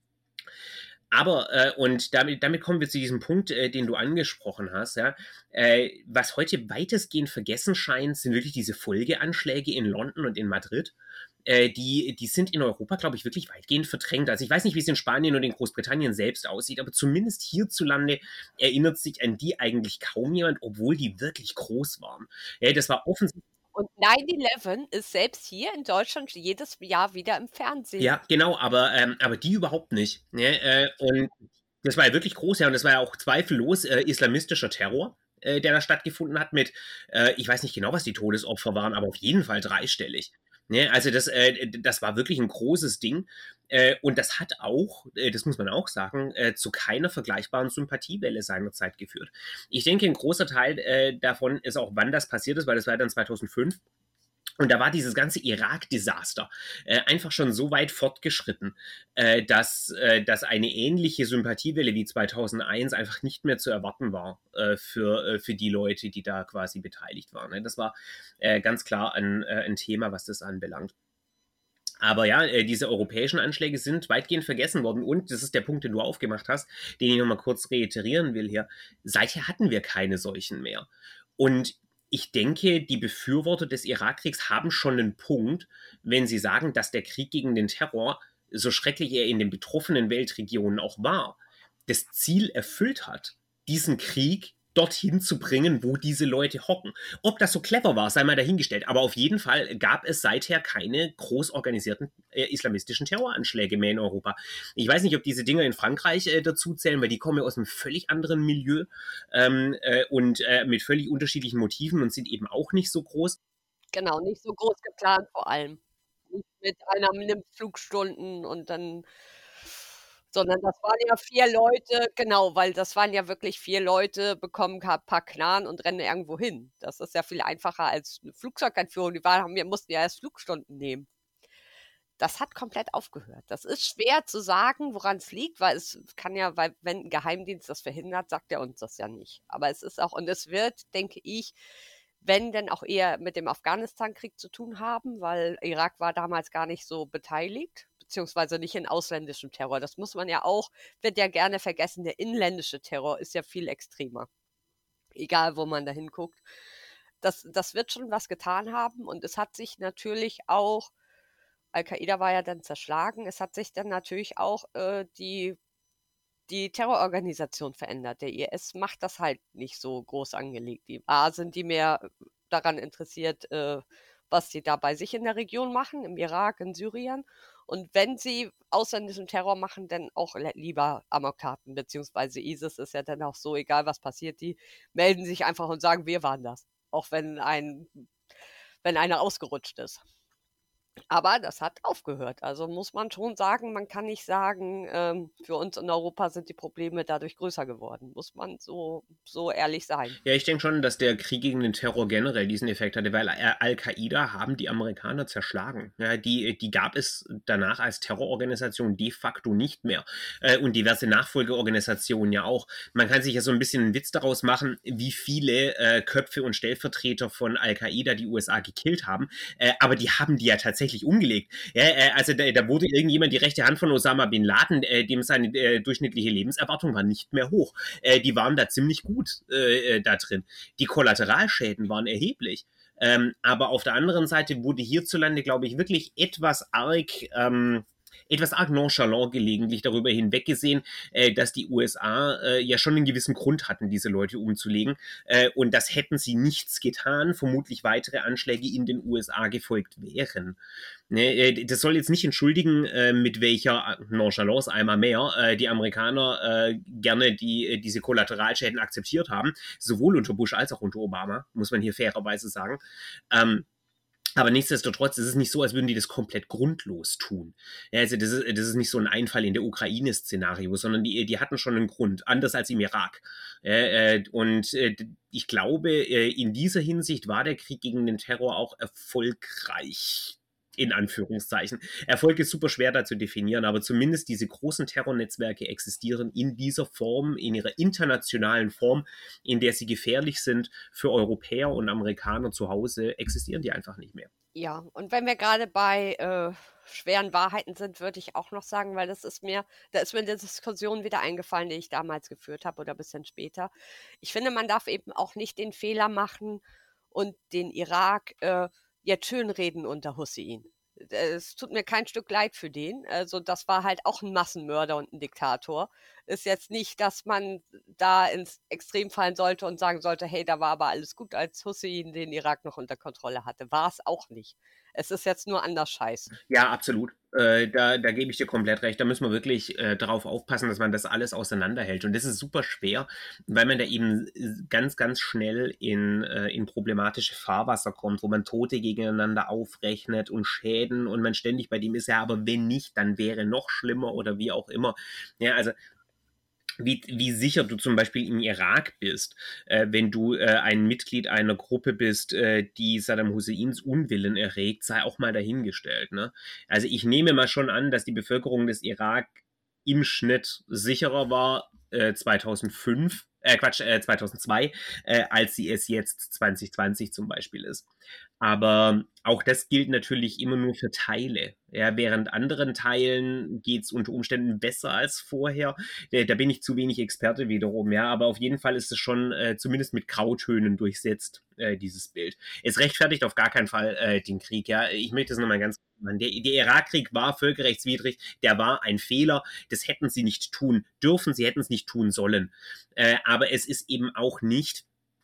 [SPEAKER 1] Aber, äh, und damit, damit kommen wir zu diesem Punkt, äh, den du angesprochen hast, ja. Äh, was heute weitestgehend vergessen scheint, sind wirklich diese Folgeanschläge in London und in Madrid. Äh, die, die sind in Europa, glaube ich, wirklich weitgehend verdrängt. Also ich weiß nicht, wie es in Spanien und in Großbritannien selbst aussieht, aber zumindest hierzulande erinnert sich an die eigentlich kaum jemand, obwohl die wirklich groß waren. Ja, das war offensichtlich.
[SPEAKER 2] Und neun elf ist selbst hier in Deutschland jedes Jahr wieder im Fernsehen.
[SPEAKER 1] Ja, genau, aber, ähm, aber die überhaupt nicht. Ne? Äh, und das war ja wirklich groß, ja, und das war ja auch zweifellos äh, islamistischer Terror, äh, der da stattgefunden hat mit, äh, ich weiß nicht genau, was die Todesopfer waren, aber auf jeden Fall dreistellig. Ne? Also das, äh, das war wirklich ein großes Ding. Äh, und das hat auch, äh, das muss man auch sagen, äh, zu keiner vergleichbaren Sympathiewelle seinerzeit geführt. Ich denke, ein großer Teil äh, davon ist auch, wann das passiert ist, weil das war dann zweitausendfünf. Und da war dieses ganze Irak-Desaster äh, einfach schon so weit fortgeschritten, äh, dass, äh, dass eine ähnliche Sympathiewelle wie zweitausendeins einfach nicht mehr zu erwarten war äh, für, äh, für die Leute, die da quasi beteiligt waren. Ne? Das war äh, ganz klar ein, äh, ein Thema, was das anbelangt. Aber ja, äh, diese europäischen Anschläge sind weitgehend vergessen worden. Und das ist der Punkt, den du aufgemacht hast, den ich nochmal kurz reiterieren will hier. Seither hatten wir keine solchen mehr. Und ich denke, die Befürworter des Irakkriegs haben schon einen Punkt, wenn sie sagen, dass der Krieg gegen den Terror, so schrecklich er in den betroffenen Weltregionen auch war, das Ziel erfüllt hat, diesen Krieg dorthin zu bringen, wo diese Leute hocken. Ob das so clever war, sei mal dahingestellt. Aber auf jeden Fall gab es seither keine groß organisierten äh, islamistischen Terroranschläge mehr in Europa. Ich weiß nicht, ob diese Dinger in Frankreich äh, dazu zählen, weil die kommen ja aus einem völlig anderen Milieu ähm, äh, und äh, mit völlig unterschiedlichen Motiven und sind eben auch nicht so groß.
[SPEAKER 2] Genau, nicht so groß geplant vor allem. Nicht mit einer nimmt Flugstunden und dann sondern das waren ja vier Leute, genau, weil das waren ja wirklich vier Leute, bekommen ein paar Knarren und rennen irgendwo hin. Das ist ja viel einfacher als eine Flugzeugentführung. Die waren, wir mussten ja erst Flugstunden nehmen. Das hat komplett aufgehört. Das ist schwer zu sagen, woran es liegt, weil es kann ja, weil wenn ein Geheimdienst das verhindert, sagt er uns das ja nicht. Aber es ist auch, und es wird, denke ich, wenn denn auch eher mit dem Afghanistan-Krieg zu tun haben, weil Irak war damals gar nicht so beteiligt, beziehungsweise nicht in ausländischem Terror. Das muss man ja auch, wird ja gerne vergessen, der inländische Terror ist ja viel extremer. Egal, wo man da hinguckt. Das, das wird schon was getan haben und es hat sich natürlich auch, Al-Qaida war ja dann zerschlagen, es hat sich dann natürlich auch äh, die die Terrororganisation verändert. Der I S macht das halt nicht so groß angelegt. Die A sind die mehr daran interessiert, äh, was sie da bei sich in der Region machen, im Irak, in Syrien. Und wenn sie ausländischen Terror machen, dann auch lieber Amoktaten, beziehungsweise ISIS ist ja dann auch so, egal was passiert, die melden sich einfach und sagen, wir waren das. Auch wenn ein, wenn einer ausgerutscht ist. Aber das hat aufgehört. Also muss man schon sagen, man kann nicht sagen, ähm, für uns in Europa sind die Probleme dadurch größer geworden. Muss man so, so ehrlich sein.
[SPEAKER 1] Ja, ich denke schon, dass der Krieg gegen den Terror generell diesen Effekt hatte, weil Al-Qaida haben die Amerikaner zerschlagen. Ja, die, die gab es danach als Terrororganisation de facto nicht mehr. Äh, und diverse Nachfolgeorganisationen ja auch. Man kann sich ja so ein bisschen einen Witz daraus machen, wie viele äh, Köpfe und Stellvertreter von Al-Qaida die U S A gekillt haben. Äh, aber die haben die ja tatsächlich umgelegt. Ja, äh, also da, da wurde irgendjemand die rechte Hand von Osama Bin Laden, äh, dem seine äh, durchschnittliche Lebenserwartung war nicht mehr hoch. Äh, die waren da ziemlich gut äh, da drin. Die Kollateralschäden waren erheblich. Ähm, aber auf der anderen Seite wurde hierzulande, glaube ich, wirklich etwas arg, ähm, etwas arg nonchalant gelegentlich darüber hinweggesehen, äh, dass die U S A äh, ja schon einen gewissen Grund hatten, diese Leute umzulegen. Äh, und das hätten sie nichts getan, vermutlich weitere Anschläge in den U S A gefolgt wären. Ne, äh, das soll jetzt nicht entschuldigen, äh, mit welcher Nonchalance einmal mehr äh, die Amerikaner äh, gerne die, äh, diese Kollateralschäden akzeptiert haben, sowohl unter Bush als auch unter Obama, muss man hier fairerweise sagen. Ähm, aber nichtsdestotrotz ist es nicht so, als würden die das komplett grundlos tun. Ja, also das ist, das ist nicht so ein Einfall in der Ukraine-Szenario, sondern die, die hatten schon einen Grund, anders als im Irak. Äh, und äh, ich glaube, äh, in dieser Hinsicht war der Krieg gegen den Terror auch erfolgreich. In Anführungszeichen. Erfolg ist super schwer da zu definieren, aber zumindest diese großen Terrornetzwerke existieren in dieser Form, in ihrer internationalen Form, in der sie gefährlich sind für Europäer und Amerikaner zu Hause, existieren die einfach nicht mehr.
[SPEAKER 2] Ja, und wenn wir gerade bei äh, schweren Wahrheiten sind, würde ich auch noch sagen, weil das ist mir, da ist mir eine Diskussion wieder eingefallen, die ich damals geführt habe oder ein bisschen später. Ich finde, man darf eben auch nicht den Fehler machen und den Irak äh, jetzt schönreden unter Hussein. Es tut mir kein Stück leid für den. Also das war halt auch ein Massenmörder und ein Diktator. Ist jetzt nicht, dass man da ins Extrem fallen sollte und sagen sollte, hey, da war aber alles gut, als Hussein den Irak noch unter Kontrolle hatte. War es auch nicht. Es ist jetzt nur anders scheiße.
[SPEAKER 1] Ja, absolut. Äh, da, da gebe ich dir komplett recht. Da müssen wir wirklich äh, darauf aufpassen, dass man das alles auseinanderhält. Und das ist super schwer, weil man da eben ganz, ganz schnell in, äh, in problematische Fahrwasser kommt, wo man Tote gegeneinander aufrechnet und Schäden und man ständig bei dem ist, ja, aber wenn nicht, dann wäre noch schlimmer oder wie auch immer. Ja, also Wie, wie sicher du zum Beispiel im Irak bist, äh, wenn du äh, ein Mitglied einer Gruppe bist, äh, die Saddam Husseins Unwillen erregt, sei auch mal dahingestellt. Ne? Also ich nehme mal schon an, dass die Bevölkerung des Irak im Schnitt sicherer war äh, zweitausendfünf, äh, Quatsch, äh, zweitausendzwei, äh, als sie es jetzt zwanzig zwanzig zum Beispiel ist. Aber auch das gilt natürlich immer nur für Teile. Ja, während anderen Teilen geht es unter Umständen besser als vorher. Da, da bin ich zu wenig Experte wiederum, ja. Aber auf jeden Fall ist es schon äh, zumindest mit Grautönen durchsetzt, äh, dieses Bild. Es rechtfertigt auf gar keinen Fall äh, den Krieg, ja. Ich möchte es nochmal ganz machen. Der, der Irakkrieg war völkerrechtswidrig, der war ein Fehler. Das hätten sie nicht tun dürfen, sie hätten es nicht tun sollen. Äh, aber es ist eben auch nicht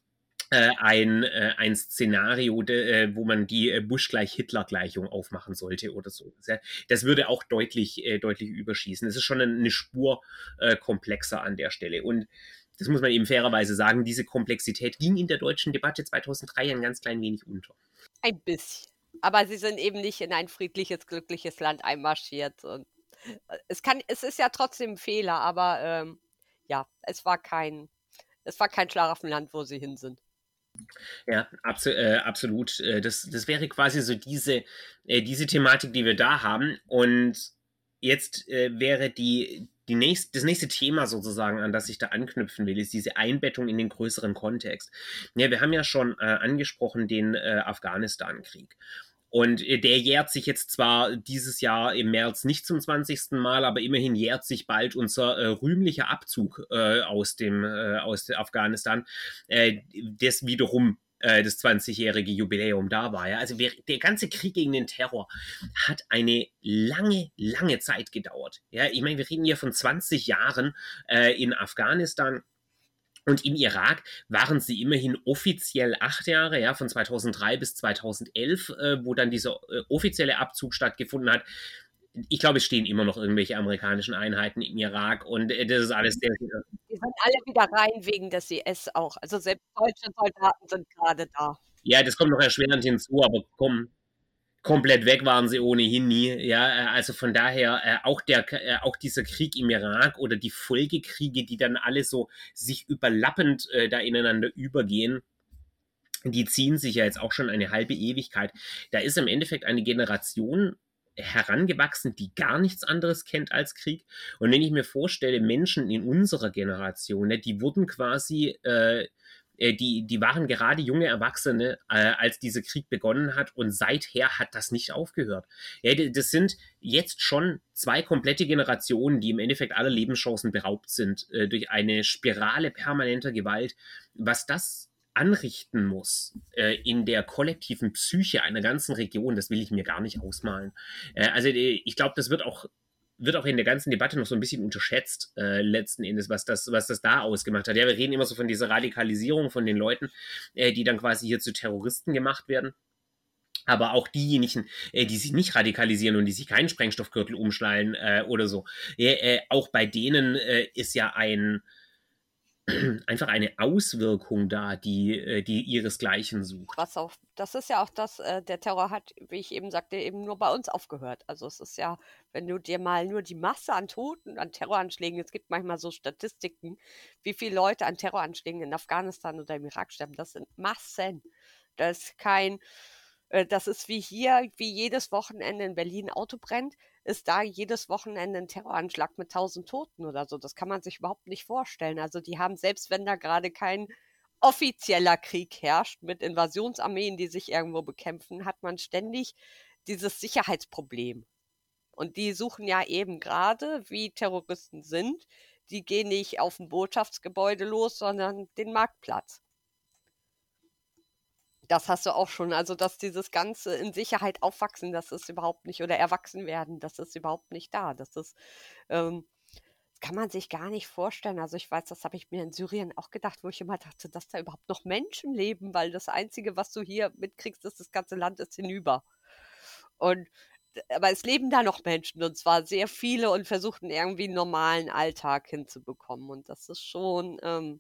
[SPEAKER 1] ein, äh, ein Szenario, de, äh, wo man die äh, Bush-gleich-Hitler-Gleichung aufmachen sollte oder so. Das würde auch deutlich, äh, deutlich überschießen. Es ist schon eine Spur äh, komplexer an der Stelle. Und das muss man eben fairerweise sagen, diese Komplexität ging in der deutschen Debatte zweitausenddrei ein ganz klein wenig unter.
[SPEAKER 2] Ein bisschen. Aber sie sind eben nicht in ein friedliches, glückliches Land einmarschiert. Und es, kann, es ist ja trotzdem ein Fehler, aber ähm, ja, es war kein, es war kein Schlaraffenland, wo sie hin sind.
[SPEAKER 1] Ja, abso äh, absolut. Das, das wäre quasi so diese, äh, diese Thematik, die wir da haben. Und jetzt äh, wäre die, die nächst, das nächste Thema sozusagen, an das ich da anknüpfen will, ist diese Einbettung in den größeren Kontext. Ja, wir haben ja schon äh, angesprochen den äh, Afghanistan-Krieg. Und der jährt sich jetzt zwar dieses Jahr im März nicht zum zwanzigsten Mal, aber immerhin jährt sich bald unser äh, rühmlicher Abzug äh, aus dem äh, aus Afghanistan, äh, das wiederum äh, das zwanzigjährige Jubiläum da war. Ja? Also wir, der ganze Krieg gegen den Terror hat eine lange, lange Zeit gedauert. Ja? Ich meine, wir reden hier von zwanzig Jahren äh, in Afghanistan. Und im Irak waren sie immerhin offiziell acht Jahre, ja, von zweitausenddrei bis zweitausendelf, äh, wo dann dieser äh, offizielle Abzug stattgefunden hat. Ich glaube, es stehen immer noch irgendwelche amerikanischen Einheiten im Irak und äh, das ist alles sehr...
[SPEAKER 2] Die sind alle wieder rein wegen des I S auch. Also selbst deutsche Soldaten sind gerade da.
[SPEAKER 1] Ja, das kommt noch erschwerend hinzu, aber komm, komplett weg waren sie ohnehin nie. Ja, also von daher äh, auch der äh, auch dieser Krieg im Irak oder die Folgekriege, die dann alle so sich überlappend äh, da ineinander übergehen, die ziehen sich ja jetzt auch schon eine halbe Ewigkeit. Da ist im Endeffekt eine Generation herangewachsen, die gar nichts anderes kennt als Krieg. Und wenn ich mir vorstelle, Menschen in unserer Generation, ne, die wurden quasi äh, Die, die waren gerade junge Erwachsene, äh, als dieser Krieg begonnen hat und seither hat das nicht aufgehört. Ja, das sind jetzt schon zwei komplette Generationen, die im Endeffekt aller Lebenschancen beraubt sind äh, durch eine Spirale permanenter Gewalt. Was das anrichten muss äh, in der kollektiven Psyche einer ganzen Region, das will ich mir gar nicht ausmalen. Äh, also ich glaube, das wird auch wird auch in der ganzen Debatte noch so ein bisschen unterschätzt, äh, letzten Endes, was das, was das da ausgemacht hat. Ja, wir reden immer so von dieser Radikalisierung von den Leuten, äh, die dann quasi hier zu Terroristen gemacht werden. Aber auch diejenigen, äh, die sich nicht radikalisieren und die sich keinen Sprengstoffgürtel umschnallen äh, oder so, äh, äh, auch bei denen äh, ist ja ein einfach eine Auswirkung da, die, äh, die ihresgleichen sucht.
[SPEAKER 2] Was auch, das ist ja auch das, äh, der Terror hat, wie ich eben sagte, eben nur bei uns aufgehört. Also es ist ja, wenn du dir mal nur die Masse an Toten, an Terroranschlägen, es gibt manchmal so Statistiken, wie viele Leute an Terroranschlägen in Afghanistan oder im Irak sterben, das sind Massen. Das ist kein, äh, das ist wie hier, wie jedes Wochenende in Berlin ein Auto brennt, ist da jedes Wochenende ein Terroranschlag mit tausend Toten oder so. Das kann man sich überhaupt nicht vorstellen. Also die haben, selbst wenn da gerade kein offizieller Krieg herrscht mit Invasionsarmeen, die sich irgendwo bekämpfen, hat man ständig dieses Sicherheitsproblem. Und die suchen ja eben gerade, wie Terroristen sind, die gehen nicht auf ein Botschaftsgebäude los, sondern den Marktplatz. Das hast du auch schon, also dass dieses ganze in Sicherheit aufwachsen, das ist überhaupt nicht, oder erwachsen werden, das ist überhaupt nicht da. Das ist, ähm, das kann man sich gar nicht vorstellen. Also ich weiß, das habe ich mir in Syrien auch gedacht, wo ich immer dachte, dass da überhaupt noch Menschen leben, weil das Einzige, was du hier mitkriegst, ist, das ganze Land ist hinüber. Und aber es leben da noch Menschen, und zwar sehr viele, und versuchen irgendwie einen normalen Alltag hinzubekommen. Und das ist schon, ähm,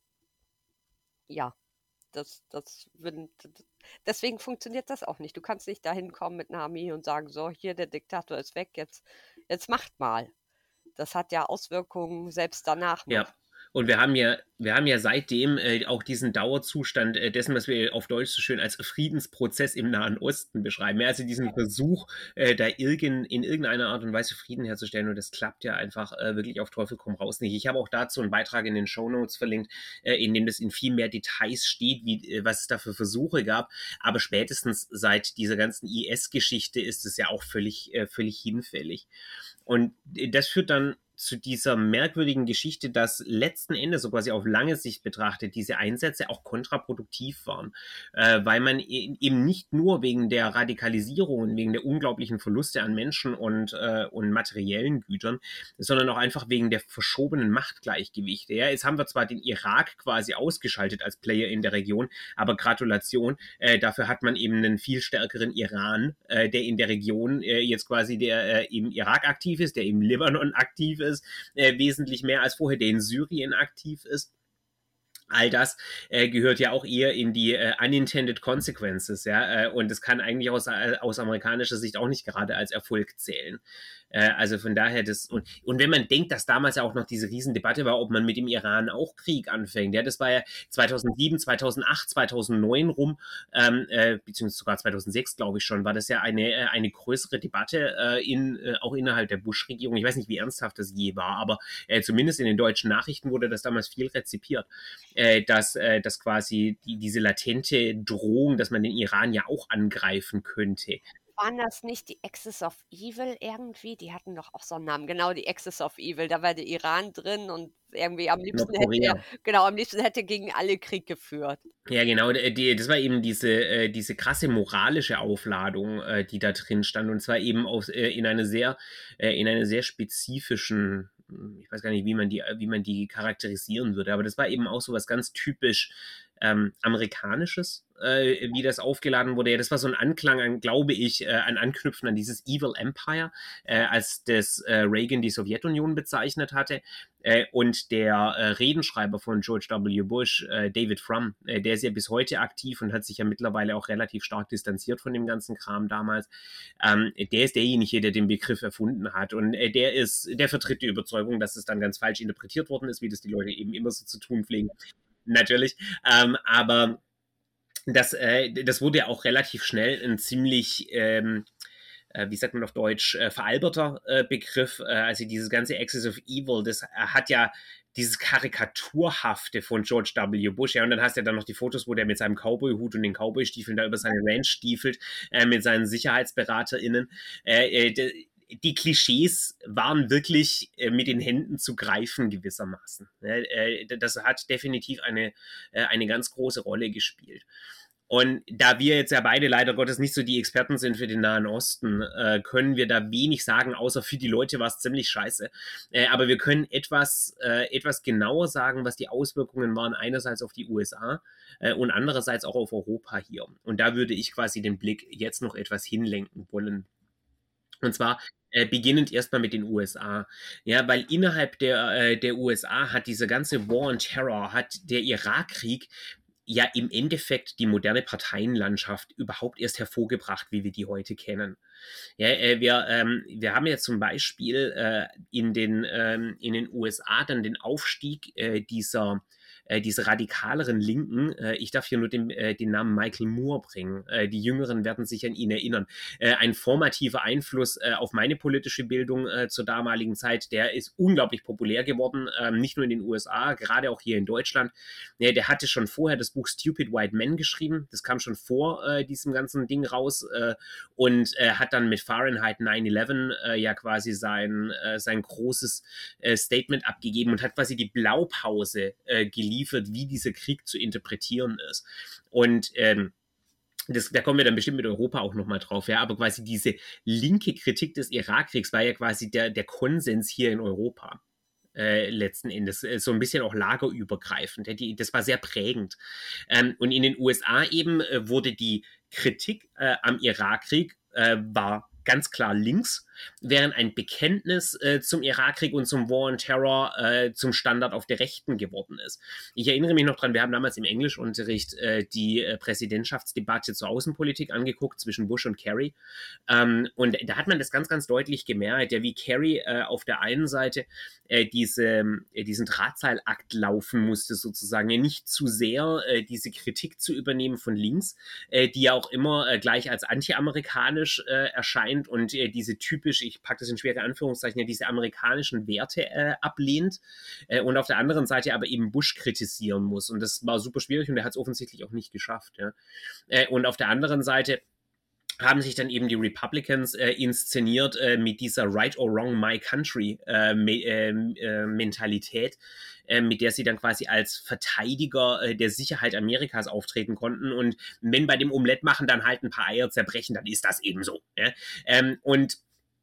[SPEAKER 2] ja, das, das, wenn, deswegen funktioniert das auch nicht. Du kannst nicht dahin kommen mit einer Armee und sagen, so, hier, der Diktator ist weg, jetzt, jetzt macht mal. Das hat ja Auswirkungen selbst danach noch.
[SPEAKER 1] Ja. Und wir haben ja, wir haben ja seitdem äh, auch diesen Dauerzustand äh, dessen, was wir auf Deutsch so schön als Friedensprozess im Nahen Osten beschreiben. Ja, also diesen Versuch, äh, da irgend, in irgendeiner Art und Weise Frieden herzustellen. Und das klappt ja einfach äh, wirklich auf Teufel komm raus nicht. Ich habe auch dazu einen Beitrag in den Shownotes verlinkt, äh, in dem das in viel mehr Details steht, wie, äh, was es da für Versuche gab. Aber spätestens seit dieser ganzen I S-Geschichte ist es ja auch völlig, äh, völlig hinfällig. Und das führt dann zu dieser merkwürdigen Geschichte, dass letzten Endes, so quasi auf lange Sicht betrachtet, diese Einsätze auch kontraproduktiv waren, äh, weil man e- eben nicht nur wegen der Radikalisierung und wegen der unglaublichen Verluste an Menschen und, äh, und materiellen Gütern, sondern auch einfach wegen der verschobenen Machtgleichgewichte. Ja, jetzt haben wir zwar den Irak quasi ausgeschaltet als Player in der Region, aber Gratulation, äh, dafür hat man eben einen viel stärkeren Iran, äh, der in der Region äh, jetzt quasi der äh, im Irak aktiv ist, der im Libanon aktiv ist, äh, wesentlich mehr als vorher, der in Syrien aktiv ist. All das äh, gehört ja auch eher in die äh, unintended consequences, ja, äh, und das kann eigentlich aus, äh, aus amerikanischer Sicht auch nicht gerade als Erfolg zählen. Äh, also von daher das, und, und wenn man denkt, dass damals ja auch noch diese Riesendebatte war, ob man mit dem Iran auch Krieg anfängt, ja, das war ja zweitausendsieben, zweitausendacht, zweitausendneun rum, ähm, äh, beziehungsweise sogar zweitausendsechs, glaube ich schon, war das ja eine, äh, eine größere Debatte, äh, in, äh, auch innerhalb der Bush-Regierung. Ich weiß nicht, wie ernsthaft das je war, aber äh, zumindest in den deutschen Nachrichten wurde das damals viel rezipiert. Äh, dass, äh, dass quasi die, diese latente Drohung, dass man den Iran ja auch angreifen könnte.
[SPEAKER 2] Waren das nicht die Axis of Evil irgendwie? Die hatten doch auch so einen Namen. Genau, die Axis of Evil. Da war der Iran drin und irgendwie am liebsten hätte er, genau, am liebsten hätte gegen alle Krieg geführt.
[SPEAKER 1] Ja, genau, die, das war eben diese, äh, diese krasse moralische Aufladung, äh, die da drin stand, und zwar eben auf, äh, in eine sehr, äh, in eine sehr spezifischen, ich weiß gar nicht, wie man die, wie man die charakterisieren würde, aber das war eben auch so was ganz typisch ähm, Amerikanisches, äh, wie das aufgeladen wurde. Ja, das war so ein Anklang an, glaube ich, äh, ein Anknüpfen an dieses Evil Empire, äh, als das äh, Reagan die Sowjetunion bezeichnet hatte. Äh, und der äh, Redenschreiber von George W. Bush, äh, David Frum, äh, der ist ja bis heute aktiv und hat sich ja mittlerweile auch relativ stark distanziert von dem ganzen Kram damals. Ähm, der ist derjenige, der den Begriff erfunden hat. Und äh, der ist, der vertritt die Überzeugung, dass es dann ganz falsch interpretiert worden ist, wie das die Leute eben immer so zu tun pflegen. Natürlich. Ähm, aber das, äh, das wurde ja auch relativ schnell ein ziemlich, ähm, äh, wie sagt man auf Deutsch, äh, veralberter äh, Begriff. Äh, also dieses ganze Axis of Evil, das äh, hat ja dieses Karikaturhafte von George W. Bush, ja, und dann hast du ja dann noch die Fotos, wo der mit seinem Cowboy-Hut und den Cowboy-Stiefeln da über seine Ranch stiefelt, äh, mit seinen SicherheitsberaterInnen. Äh, äh, die Klischees waren wirklich äh, mit den Händen zu greifen gewissermaßen. Äh, das hat definitiv eine, äh, eine ganz große Rolle gespielt. Und da wir jetzt ja beide leider Gottes nicht so die Experten sind für den Nahen Osten, äh, können wir da wenig sagen, außer für die Leute war es ziemlich scheiße. Äh, aber wir können etwas, äh, etwas genauer sagen, was die Auswirkungen waren, einerseits auf die U S A äh, und andererseits auch auf Europa hier. Und da würde ich quasi den Blick jetzt noch etwas hinlenken wollen. Und zwar äh, beginnend erstmal mit den U S A. Ja, weil innerhalb der, äh, der U S A hat diese ganze War on Terror, hat der Irakkrieg ja im Endeffekt die moderne Parteienlandschaft überhaupt erst hervorgebracht, wie wir die heute kennen. Ja, äh, wir, ähm, wir haben ja zum Beispiel äh, in, den, ähm, in den U S A dann den Aufstieg äh, dieser äh, diese radikaleren Linken, äh, ich darf hier nur den, äh, den Namen Michael Moore bringen, äh, die Jüngeren werden sich an ihn erinnern, äh, ein formativer Einfluss äh, auf meine politische Bildung äh, zur damaligen Zeit, der ist unglaublich populär geworden, äh, nicht nur in den U S A, gerade auch hier in Deutschland. Ja, der hatte schon vorher das Buch Stupid White Men geschrieben, das kam schon vor äh, diesem ganzen Ding raus äh, und äh, hat dann mit Fahrenheit neun elf äh, ja quasi sein, äh, sein großes äh, Statement abgegeben und hat quasi die Blaupause äh, geliefert, wie dieser Krieg zu interpretieren ist. Und ähm, das, da kommen wir dann bestimmt mit Europa auch nochmal drauf, ja, aber quasi diese linke Kritik des Irakkriegs war ja quasi der, der Konsens hier in Europa. Äh, letzten Endes, äh, so ein bisschen auch lagerübergreifend. Ja, die, das war sehr prägend. Ähm, und in den U S A eben äh, wurde die Kritik äh, am Irakkrieg äh, war ganz klar links, während ein Bekenntnis äh, zum Irakkrieg und zum War on Terror äh, zum Standard auf der Rechten geworden ist. Ich erinnere mich noch dran, wir haben damals im Englischunterricht äh, die äh, Präsidentschaftsdebatte zur Außenpolitik angeguckt zwischen Bush und Kerry. Ähm, und da hat man das ganz, ganz deutlich gemerkt, ja, wie Kerry äh, auf der einen Seite äh, diese, äh, diesen Drahtseilakt laufen musste, sozusagen, ja, nicht zu sehr äh, diese Kritik zu übernehmen von links, äh, die ja auch immer äh, gleich als anti-amerikanisch äh, erscheint und äh, diese typisch, ich packe das in schwere Anführungszeichen, ja, diese amerikanischen Werte äh, ablehnt äh, und auf der anderen Seite aber eben Bush kritisieren muss. Und das war super schwierig und er hat es offensichtlich auch nicht geschafft. Ja. Äh, und auf der anderen Seite haben sich dann eben die Republicans äh, inszeniert äh, mit dieser Right or Wrong My Country äh, me äh, äh, Mentalität, äh, mit der sie dann quasi als Verteidiger äh, der Sicherheit Amerikas auftreten konnten. Und wenn bei dem Omelett machen dann halt ein paar Eier zerbrechen, dann ist das eben so. Ja? Ähm, und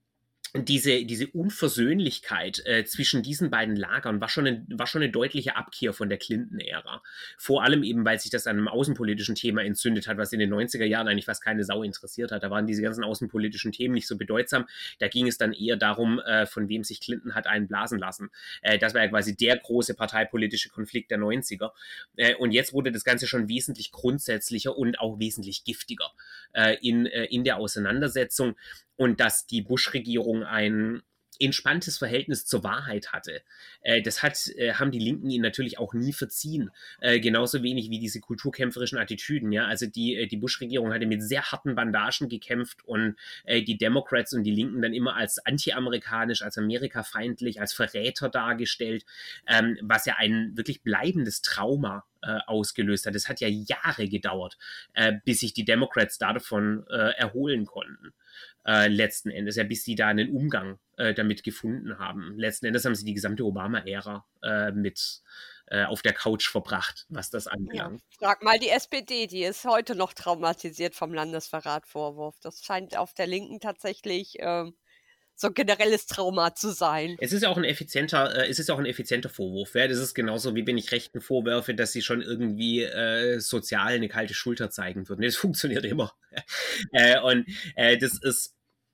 [SPEAKER 1] diese, diese Unversöhnlichkeit äh, zwischen diesen beiden Lagern war schon, eine, war schon eine deutliche Abkehr von der Clinton-Ära. Vor allem eben, weil sich das an einem außenpolitischen Thema entzündet hat, was in den neunziger Jahren eigentlich fast keine Sau interessiert hat. Da waren diese ganzen außenpolitischen Themen nicht so bedeutsam. Da ging es dann eher darum, äh, von wem sich Clinton hat einen blasen lassen. Äh, das war ja quasi der große parteipolitische Konflikt der neunziger. Äh, und jetzt wurde das Ganze schon wesentlich grundsätzlicher und auch wesentlich giftiger äh, in, äh, in der Auseinandersetzung. Und dass die Bush-Regierung ein entspanntes Verhältnis zur Wahrheit hatte. Äh, das hat, äh, haben die Linken ihnen natürlich auch nie verziehen. Äh, genauso wenig wie diese kulturkämpferischen Attitüden. Ja? Also die, äh, die Bush-Regierung hatte mit sehr harten Bandagen gekämpft und äh, die Democrats und die Linken dann immer als anti-amerikanisch, als amerikafeindlich, als Verräter dargestellt, ähm, was ja ein wirklich bleibendes Trauma äh, ausgelöst hat. Es hat ja Jahre gedauert, äh, bis sich die Democrats davon äh, erholen konnten. Äh, letzten Endes, ja, bis sie da einen Umgang äh, damit gefunden haben. Letzten Endes haben sie die gesamte Obama-Ära äh, mit äh, auf der Couch verbracht, was das anbelangt.
[SPEAKER 2] Ja, frag mal die S P D, die ist heute noch traumatisiert vom Landesverratvorwurf. Das scheint auf der Linken tatsächlich ähm, so ein generelles Trauma zu sein.
[SPEAKER 1] Es ist ja auch ein effizienter, äh, es ist auch ein effizienter Vorwurf. Ja? Das ist genauso, wie wenn ich Rechten vorwerfe, dass sie schon irgendwie äh, sozial eine kalte Schulter zeigen würden. Das funktioniert immer. äh, und äh, das ist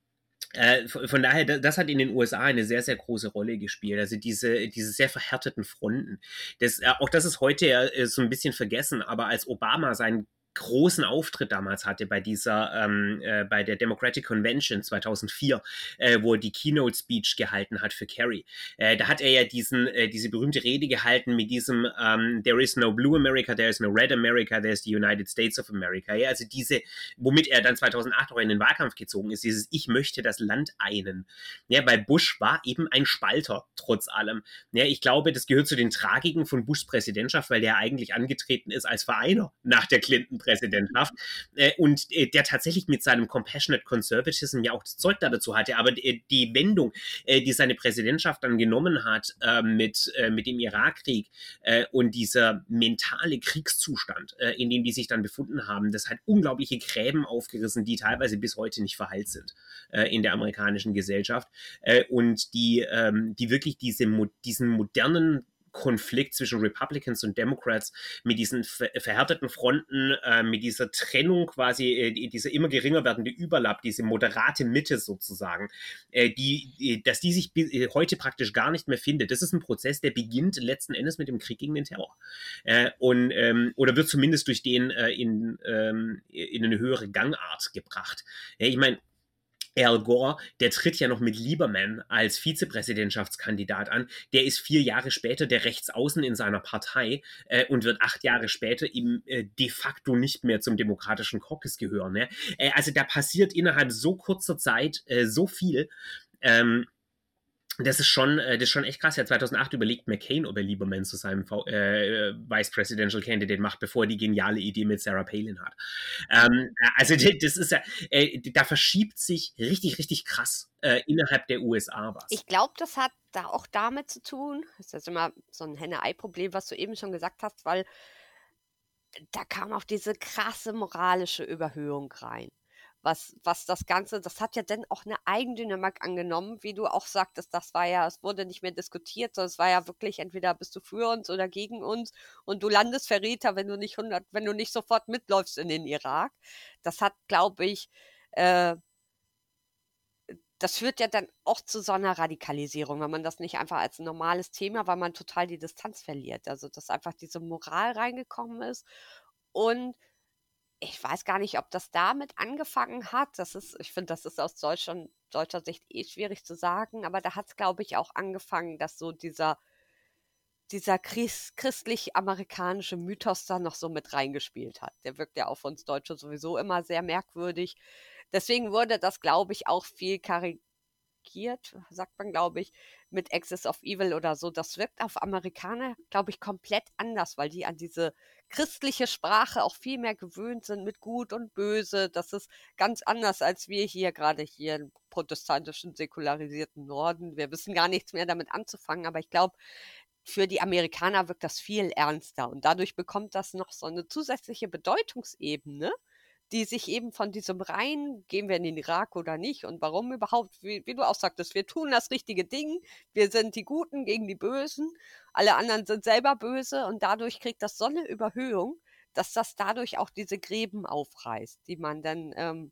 [SPEAKER 1] Äh, von daher, das hat in den U S A eine sehr, sehr große Rolle gespielt. Also diese, diese sehr verhärteten Fronten. Das, äh, auch das ist heute ja äh, so ein bisschen vergessen, aber als Obama seinen großen Auftritt damals hatte bei dieser, ähm, äh, bei der Democratic Convention zweitausendvier, äh, wo er die Keynote Speech gehalten hat für Kerry. Äh, da hat er ja diesen, äh, diese berühmte Rede gehalten mit diesem ähm, There is no blue America, there is no red America, there is the United States of America. Ja, also diese, womit er dann zweitausendacht auch in den Wahlkampf gezogen ist, dieses Ich möchte das Land einen. Ja, weil Bush war eben ein Spalter, trotz allem. Ja, ich glaube, das gehört zu den Tragiken von Bushs Präsidentschaft, weil der eigentlich angetreten ist als Vereiner nach der Clinton Vizepräsidentschaft äh, und äh, der tatsächlich mit seinem Compassionate Conservatism ja auch das Zeug da dazu hatte. Aber äh, die Wendung, äh, die seine Präsidentschaft dann genommen hat äh, mit, äh, mit dem Irakkrieg äh, und dieser mentale Kriegszustand, äh, in dem die sich dann befunden haben, das hat unglaubliche Gräben aufgerissen, die teilweise bis heute nicht verheilt sind äh, in der amerikanischen Gesellschaft äh, und die, ähm, die wirklich diese, diesen modernen Konflikt zwischen Republicans und Democrats mit diesen ver verhärteten Fronten, äh, mit dieser Trennung quasi, äh, dieser immer geringer werdende Überlapp, diese moderate Mitte sozusagen, äh, die, dass die sich heute praktisch gar nicht mehr findet. Das ist ein Prozess, der beginnt letzten Endes mit dem Krieg gegen den Terror. Äh, und, ähm, oder wird zumindest durch den äh, in, ähm, in eine höhere Gangart gebracht. Ja, ich meine, Al Gore, der tritt ja noch mit Lieberman als Vizepräsidentschaftskandidat an. Der ist vier Jahre später der Rechtsaußen in seiner Partei äh, und wird acht Jahre später eben äh, de facto nicht mehr zum demokratischen Caucus gehören. Ne? Äh, also da passiert innerhalb so kurzer Zeit äh, so viel. Ähm, Das ist schon, das ist schon echt krass. Ja, zweitausendacht überlegt McCain, ob er Lieberman zu seinem äh, Vice Presidential Candidate macht, bevor er die geniale Idee mit Sarah Palin hat. Ähm, also das ist ja, äh, da verschiebt sich richtig, richtig krass äh, innerhalb der U S A was.
[SPEAKER 2] Ich glaube, das hat da auch damit zu tun, das ist jetzt immer so ein Henne-Ei-Problem, was du eben schon gesagt hast, weil da kam auch diese krasse moralische Überhöhung rein. Was, was das Ganze, das hat ja dann auch eine Eigendynamik angenommen, wie du auch sagtest, das war ja, es wurde nicht mehr diskutiert, sondern es war ja wirklich, entweder bist du für uns oder gegen uns und du landest Verräter, wenn du nicht hundert, wenn du nicht sofort mitläufst in den Irak. Das hat, glaube ich, äh, das führt ja dann auch zu so einer Radikalisierung, wenn man das nicht einfach als ein normales Thema, weil man total die Distanz verliert. Also, dass einfach diese Moral reingekommen ist und ich weiß gar nicht, ob das damit angefangen hat. Das ist, ich finde, das ist aus Deutschland, deutscher Sicht eh schwierig zu sagen, aber da hat es, glaube ich, auch angefangen, dass so dieser, dieser Christ, christlich-amerikanische Mythos da noch so mit reingespielt hat. Der wirkt ja auf uns Deutsche sowieso immer sehr merkwürdig. Deswegen wurde das, glaube ich, auch viel karikiert, sagt man, glaube ich, mit Axis of Evil oder so. Das wirkt auf Amerikaner, glaube ich, komplett anders, weil die an diese christliche Sprache auch viel mehr gewöhnt sind mit Gut und Böse. Das ist ganz anders als wir hier, gerade hier im protestantischen, säkularisierten Norden. Wir wissen gar nichts mehr damit anzufangen, aber ich glaube, für die Amerikaner wirkt das viel ernster und dadurch bekommt das noch so eine zusätzliche Bedeutungsebene, die sich eben von diesem rein, gehen wir in den Irak oder nicht und warum überhaupt, wie, wie du auch sagtest, wir tun das richtige Ding, wir sind die Guten gegen die Bösen, alle anderen sind selber böse und dadurch kriegt das so eine Überhöhung, dass das dadurch auch diese Gräben aufreißt, die man dann ähm,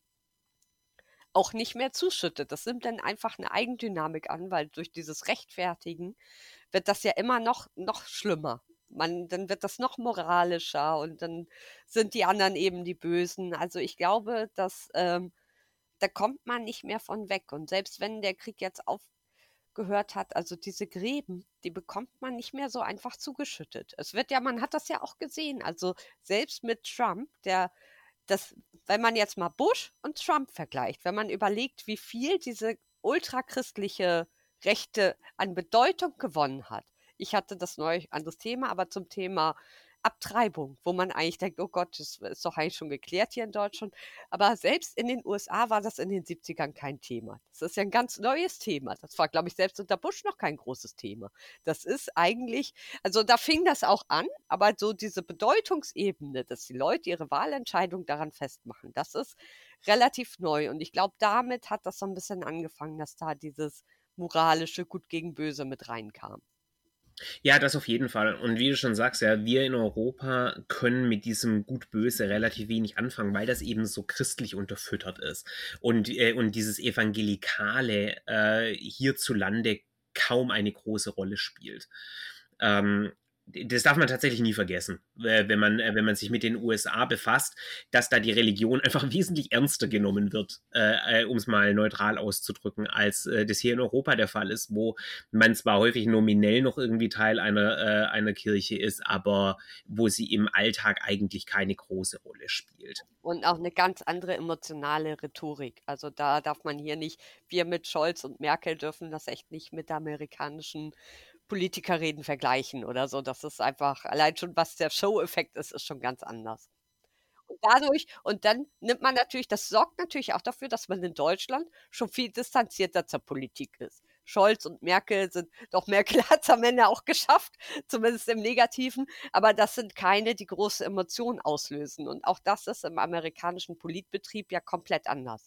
[SPEAKER 2] auch nicht mehr zuschüttet. Das nimmt dann einfach eine Eigendynamik an, weil durch dieses Rechtfertigen wird das ja immer noch, noch schlimmer. Man, dann wird das noch moralischer und dann sind die anderen eben die Bösen. Also ich glaube, dass ähm, da kommt man nicht mehr von weg. Und selbst wenn der Krieg jetzt aufgehört hat, also diese Gräben, die bekommt man nicht mehr so einfach zugeschüttet. Es wird ja, man hat das ja auch gesehen. Also selbst mit Trump, der das, wenn man jetzt mal Bush und Trump vergleicht, wenn man überlegt, wie viel diese ultrachristliche Rechte an Bedeutung gewonnen hat. Ich hatte das neue anderes Thema, aber zum Thema Abtreibung, wo man eigentlich denkt, oh Gott, das ist doch eigentlich schon geklärt hier in Deutschland. Aber selbst in den U S A war das in den siebzigern kein Thema. Das ist ja ein ganz neues Thema. Das war, glaube ich, selbst unter Bush noch kein großes Thema. Das ist eigentlich, also da fing das auch an, aber so diese Bedeutungsebene, dass die Leute ihre Wahlentscheidung daran festmachen, das ist relativ neu. Und ich glaube, damit hat das so ein bisschen angefangen, dass da dieses moralische Gut gegen Böse mit reinkam.
[SPEAKER 1] Ja, das auf jeden Fall. Und wie du schon sagst, ja, wir in Europa können mit diesem Gut-Böse relativ wenig anfangen, weil das eben so christlich unterfüttert ist. Und, äh, und dieses Evangelikale äh, hierzulande kaum eine große Rolle spielt. Ähm, das darf man tatsächlich nie vergessen, äh, wenn man, äh, wenn man sich mit den U S A befasst, dass da die Religion einfach wesentlich ernster genommen wird, äh, äh, um es mal neutral auszudrücken, als äh, das hier in Europa der Fall ist, wo man zwar häufig nominell noch irgendwie Teil einer, äh, einer Kirche ist, aber wo sie im Alltag eigentlich keine große Rolle spielt.
[SPEAKER 2] Und auch eine ganz andere emotionale Rhetorik. Also da darf man hier nicht, wir mit Scholz und Merkel dürfen das echt nicht mit der amerikanischen Politikerreden vergleichen oder so. Das ist einfach, allein schon was der Show-Effekt ist, ist schon ganz anders. Und dadurch und dann nimmt man natürlich das sorgt natürlich auch dafür, dass man in Deutschland schon viel distanzierter zur Politik ist. Scholz und Merkel sind doch Merkel hat's am Ende auch geschafft, zumindest im Negativen, aber das sind keine, die große Emotionen auslösen und auch das ist im amerikanischen Politbetrieb ja komplett anders.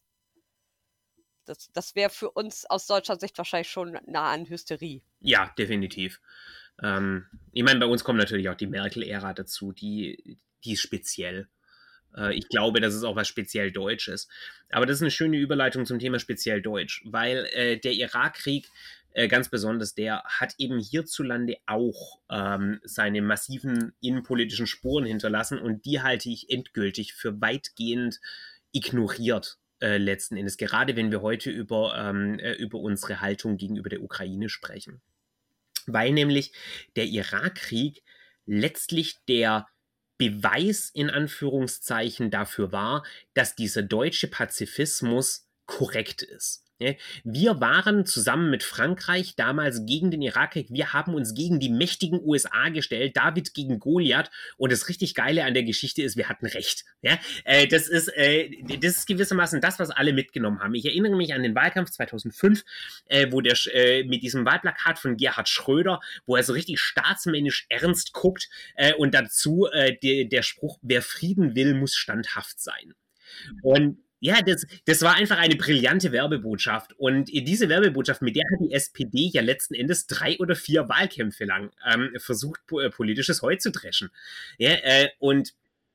[SPEAKER 2] Das das wäre für uns aus deutscher Sicht wahrscheinlich schon nah an Hysterie.
[SPEAKER 1] Ja, definitiv. Ähm, ich meine, bei uns kommt natürlich auch die Merkel-Ära dazu, die die ist speziell. Äh, ich glaube, das ist auch was speziell Deutsches. Aber das ist eine schöne Überleitung zum Thema speziell Deutsch, weil äh, der Irakkrieg, äh, ganz besonders der, hat eben hierzulande auch ähm, seine massiven innenpolitischen Spuren hinterlassen und die halte ich endgültig für weitgehend ignoriert. Äh, letzten Endes, gerade wenn wir heute über, ähm, äh, über unsere Haltung gegenüber der Ukraine sprechen. Weil nämlich der Irakkrieg letztlich der Beweis in Anführungszeichen dafür war, dass dieser deutsche Pazifismus korrekt ist. Wir waren zusammen mit Frankreich damals gegen den Irakkrieg. Wir haben uns gegen die mächtigen U S A gestellt, David gegen Goliath. Und das richtig Geile an der Geschichte ist, wir hatten recht. Ja, äh, das, ist, äh, das ist gewissermaßen das, was alle mitgenommen haben. Ich erinnere mich an den Wahlkampf zweitausendfünf, äh, wo der äh, mit diesem Wahlplakat von Gerhard Schröder, wo er so richtig staatsmännisch ernst guckt äh, und dazu äh, de, der Spruch, wer Frieden will, muss standhaft sein. Und ja, das, das war einfach eine brillante Werbebotschaft. Und diese Werbebotschaft, mit der hat die S P D ja letzten Endes drei oder vier Wahlkämpfe lang ähm, versucht, po- politisches Heu zu dreschen. Ja, äh, und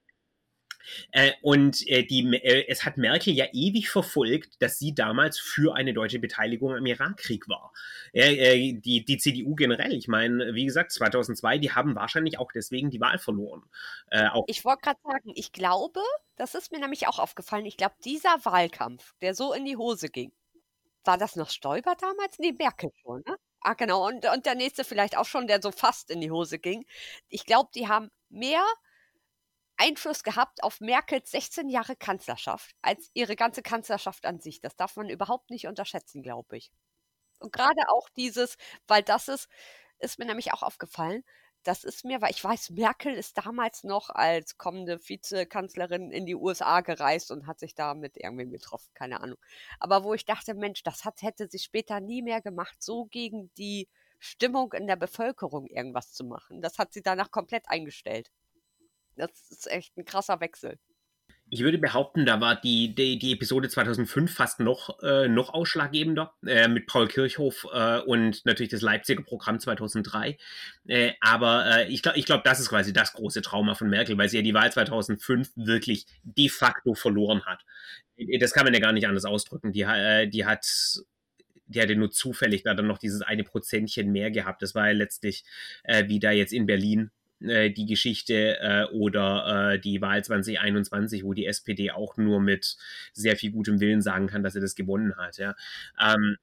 [SPEAKER 1] äh, und äh, die, äh, es hat Merkel ja ewig verfolgt, dass sie damals für eine deutsche Beteiligung am Irakkrieg war. Äh, äh, die, die C D U generell, ich meine, wie gesagt, zweitausendzwei, die haben wahrscheinlich auch deswegen die Wahl verloren. Äh, auch
[SPEAKER 2] Ich wollte gerade sagen, ich glaube, das ist mir nämlich auch aufgefallen, ich glaube, dieser Wahlkampf, der so in die Hose ging, war das noch Stoiber damals? Nee, Merkel schon, ne? Ah, genau. Und, und der nächste vielleicht auch schon, der so fast in die Hose ging. Ich glaube, die haben mehr Einfluss gehabt auf Merkels sechzehn Jahre Kanzlerschaft als ihre ganze Kanzlerschaft an sich. Das darf man überhaupt nicht unterschätzen, glaube ich. Und gerade auch dieses, weil das ist, ist mir nämlich auch aufgefallen, das ist mir, weil ich weiß, Merkel ist damals noch als kommende Vizekanzlerin in die U S A gereist und hat sich da mit irgendwem getroffen, keine Ahnung. Aber wo ich dachte, Mensch, das hat, hätte sie später nie mehr gemacht, so gegen die Stimmung in der Bevölkerung irgendwas zu machen. Das hat sie danach komplett eingestellt. Das ist echt ein krasser Wechsel.
[SPEAKER 1] Ich würde behaupten, da war die, die, die Episode zweitausendfünf fast noch, äh, noch ausschlaggebender, äh, mit Paul Kirchhoff äh, und natürlich das Leipziger Programm zweitausenddrei. Äh, aber äh, ich glaube, ich glaub, das ist quasi das große Trauma von Merkel, weil sie ja die Wahl zweitausendfünf wirklich de facto verloren hat. Das kann man ja gar nicht anders ausdrücken. Die, äh, die hat die hatte nur zufällig da dann noch dieses eine Prozentchen mehr gehabt. Das war ja letztlich äh, wie da jetzt in Berlin äh, die Geschichte äh, oder äh, die Wahl zwanzig einundzwanzig, wo die S P D auch nur mit sehr viel gutem Willen sagen kann, dass sie das gewonnen hat. Ja. Ähm,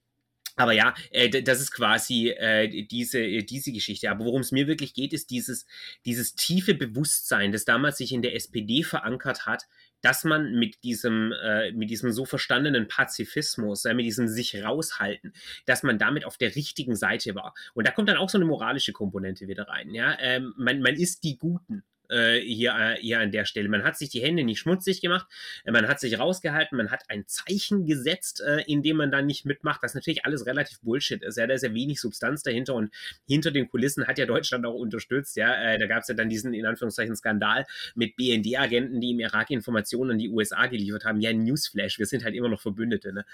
[SPEAKER 1] aber ja, äh, das ist quasi äh, diese, diese Geschichte. Aber worum es mir wirklich geht, ist dieses, dieses tiefe Bewusstsein, das damals sich in der S P D verankert hat, dass man mit diesem, äh, mit diesem so verstandenen Pazifismus, äh, mit diesem sich raushalten, dass man damit auf der richtigen Seite war. Und da kommt dann auch so eine moralische Komponente wieder rein. Ja? Ähm, man, man ist die Guten. Hier, hier an der Stelle. Man hat sich die Hände nicht schmutzig gemacht, man hat sich rausgehalten, man hat ein Zeichen gesetzt, in dem man dann nicht mitmacht, was natürlich alles relativ Bullshit ist. Ja, da ist ja wenig Substanz dahinter und hinter den Kulissen hat ja Deutschland auch unterstützt. Ja, da gab es ja dann diesen, in Anführungszeichen, Skandal mit B N D-Agenten, die im Irak Informationen an die U S A geliefert haben. Ja, Newsflash, wir sind halt immer noch Verbündete. Ne?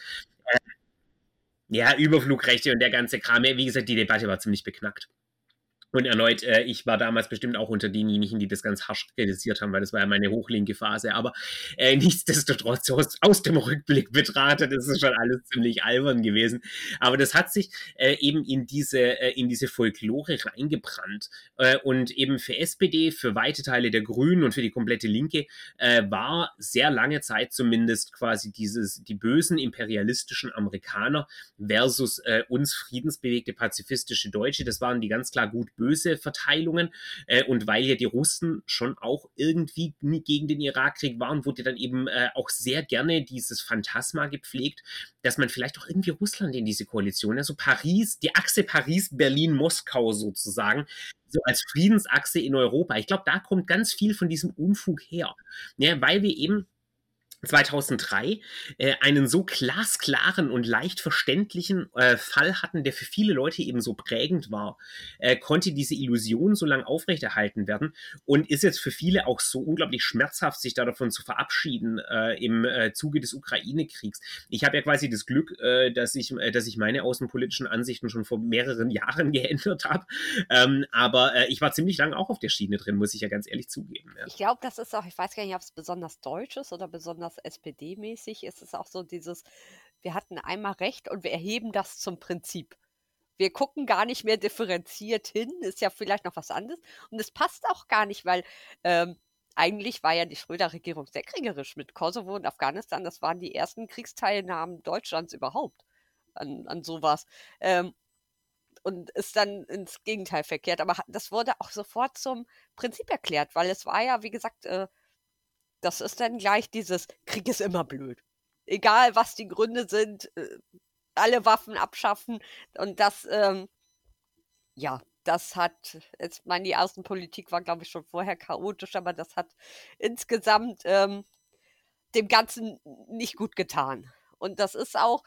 [SPEAKER 1] Ja, Überflugrechte und der ganze Kram. Wie gesagt, die Debatte war ziemlich beknackt. Und erneut, äh, ich war damals bestimmt auch unter denjenigen, die das ganz harsch kritisiert haben, weil das war ja meine hochlinke Phase. Aber äh, nichtsdestotrotz aus, aus dem Rückblick betrachtet, das ist schon alles ziemlich albern gewesen. Aber das hat sich äh, eben in diese, äh, in diese Folklore reingebrannt. Äh, und eben für S P D, für weite Teile der Grünen und für die komplette Linke äh, war sehr lange Zeit zumindest quasi dieses, die bösen imperialistischen Amerikaner versus äh, uns friedensbewegte pazifistische Deutsche. Das waren die ganz klar gut böse Verteilungen äh, und weil ja die Russen schon auch irgendwie gegen den Irakkrieg waren, wurde dann eben äh, auch sehr gerne dieses Phantasma gepflegt, dass man vielleicht auch irgendwie Russland in diese Koalition, also Paris, die Achse Paris, Berlin, Moskau sozusagen, so als Friedensachse in Europa. Ich glaube, da kommt ganz viel von diesem Unfug her, ja, weil wir eben zweitausenddrei äh, einen so glasklaren und leicht verständlichen äh, Fall hatten, der für viele Leute eben so prägend war, äh, konnte diese Illusion so lange aufrechterhalten werden und ist jetzt für viele auch so unglaublich schmerzhaft, sich da davon zu verabschieden äh, im äh, Zuge des Ukraine-Kriegs. Ich habe ja quasi das Glück, äh, dass ich, äh, dass ich meine außenpolitischen Ansichten schon vor mehreren Jahren geändert habe, ähm, aber äh, ich war ziemlich lange auch auf der Schiene drin, muss ich ja ganz ehrlich zugeben. Ja.
[SPEAKER 2] Ich glaube, das ist auch, ich weiß gar nicht, ob es besonders deutsch ist oder besonders S P D-mäßig. Es ist auch so dieses, wir hatten einmal recht und wir erheben das zum Prinzip. Wir gucken gar nicht mehr differenziert hin, ist ja vielleicht noch was anderes. Und es passt auch gar nicht, weil ähm, eigentlich war ja die Schröder-Regierung sehr kriegerisch mit Kosovo und Afghanistan. Das waren die ersten Kriegsteilnahmen Deutschlands überhaupt an, an sowas. Ähm, und ist dann ins Gegenteil verkehrt. Aber das wurde auch sofort zum Prinzip erklärt, weil es war ja, wie gesagt, äh, das ist dann gleich dieses, Krieg ist immer blöd. Egal, was die Gründe sind, äh, alle Waffen abschaffen. Und das, ähm, ja, das hat, jetzt meine, die Außenpolitik war, glaube ich, schon vorher chaotisch, aber das hat insgesamt ähm, dem Ganzen nicht gut getan. Und das ist auch,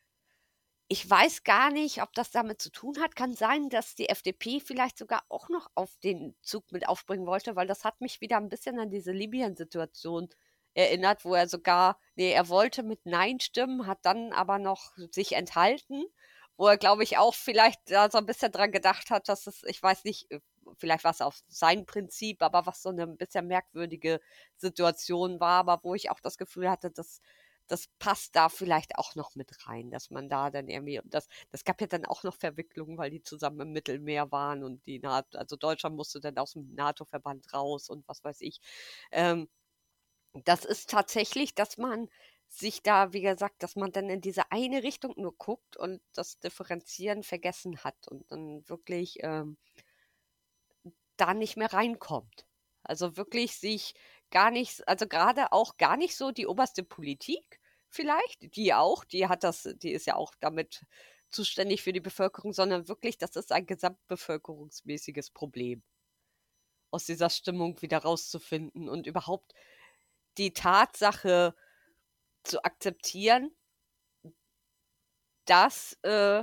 [SPEAKER 2] ich weiß gar nicht, ob das damit zu tun hat. Kann sein, dass die F D P vielleicht sogar auch noch auf den Zug mit aufspringen wollte, weil das hat mich wieder ein bisschen an diese Libyen-Situation erinnert, wo er sogar, nee, er wollte mit Nein stimmen, hat dann aber noch sich enthalten, wo er, glaube ich, auch vielleicht da so ein bisschen dran gedacht hat, dass es, ich weiß nicht, vielleicht war es auf sein Prinzip, aber was so eine ein bisschen merkwürdige Situation war, aber wo ich auch das Gefühl hatte, dass das passt da vielleicht auch noch mit rein, dass man da dann irgendwie, das, das gab ja dann auch noch Verwicklungen, weil die zusammen im Mittelmeer waren und die NATO, also Deutschland musste dann aus dem NATO-Verband raus und was weiß ich. Ähm, das ist tatsächlich, dass man sich da, wie gesagt, dass man dann in diese eine Richtung nur guckt und das Differenzieren vergessen hat und dann wirklich ähm, da nicht mehr reinkommt. Also wirklich sich gar nicht, also gerade auch gar nicht so die oberste Politik vielleicht, die auch, die hat das, die ist ja auch damit zuständig für die Bevölkerung, sondern wirklich, das ist ein gesamtbevölkerungsmäßiges Problem, aus dieser Stimmung wieder rauszufinden und überhaupt die Tatsache zu akzeptieren, dass äh,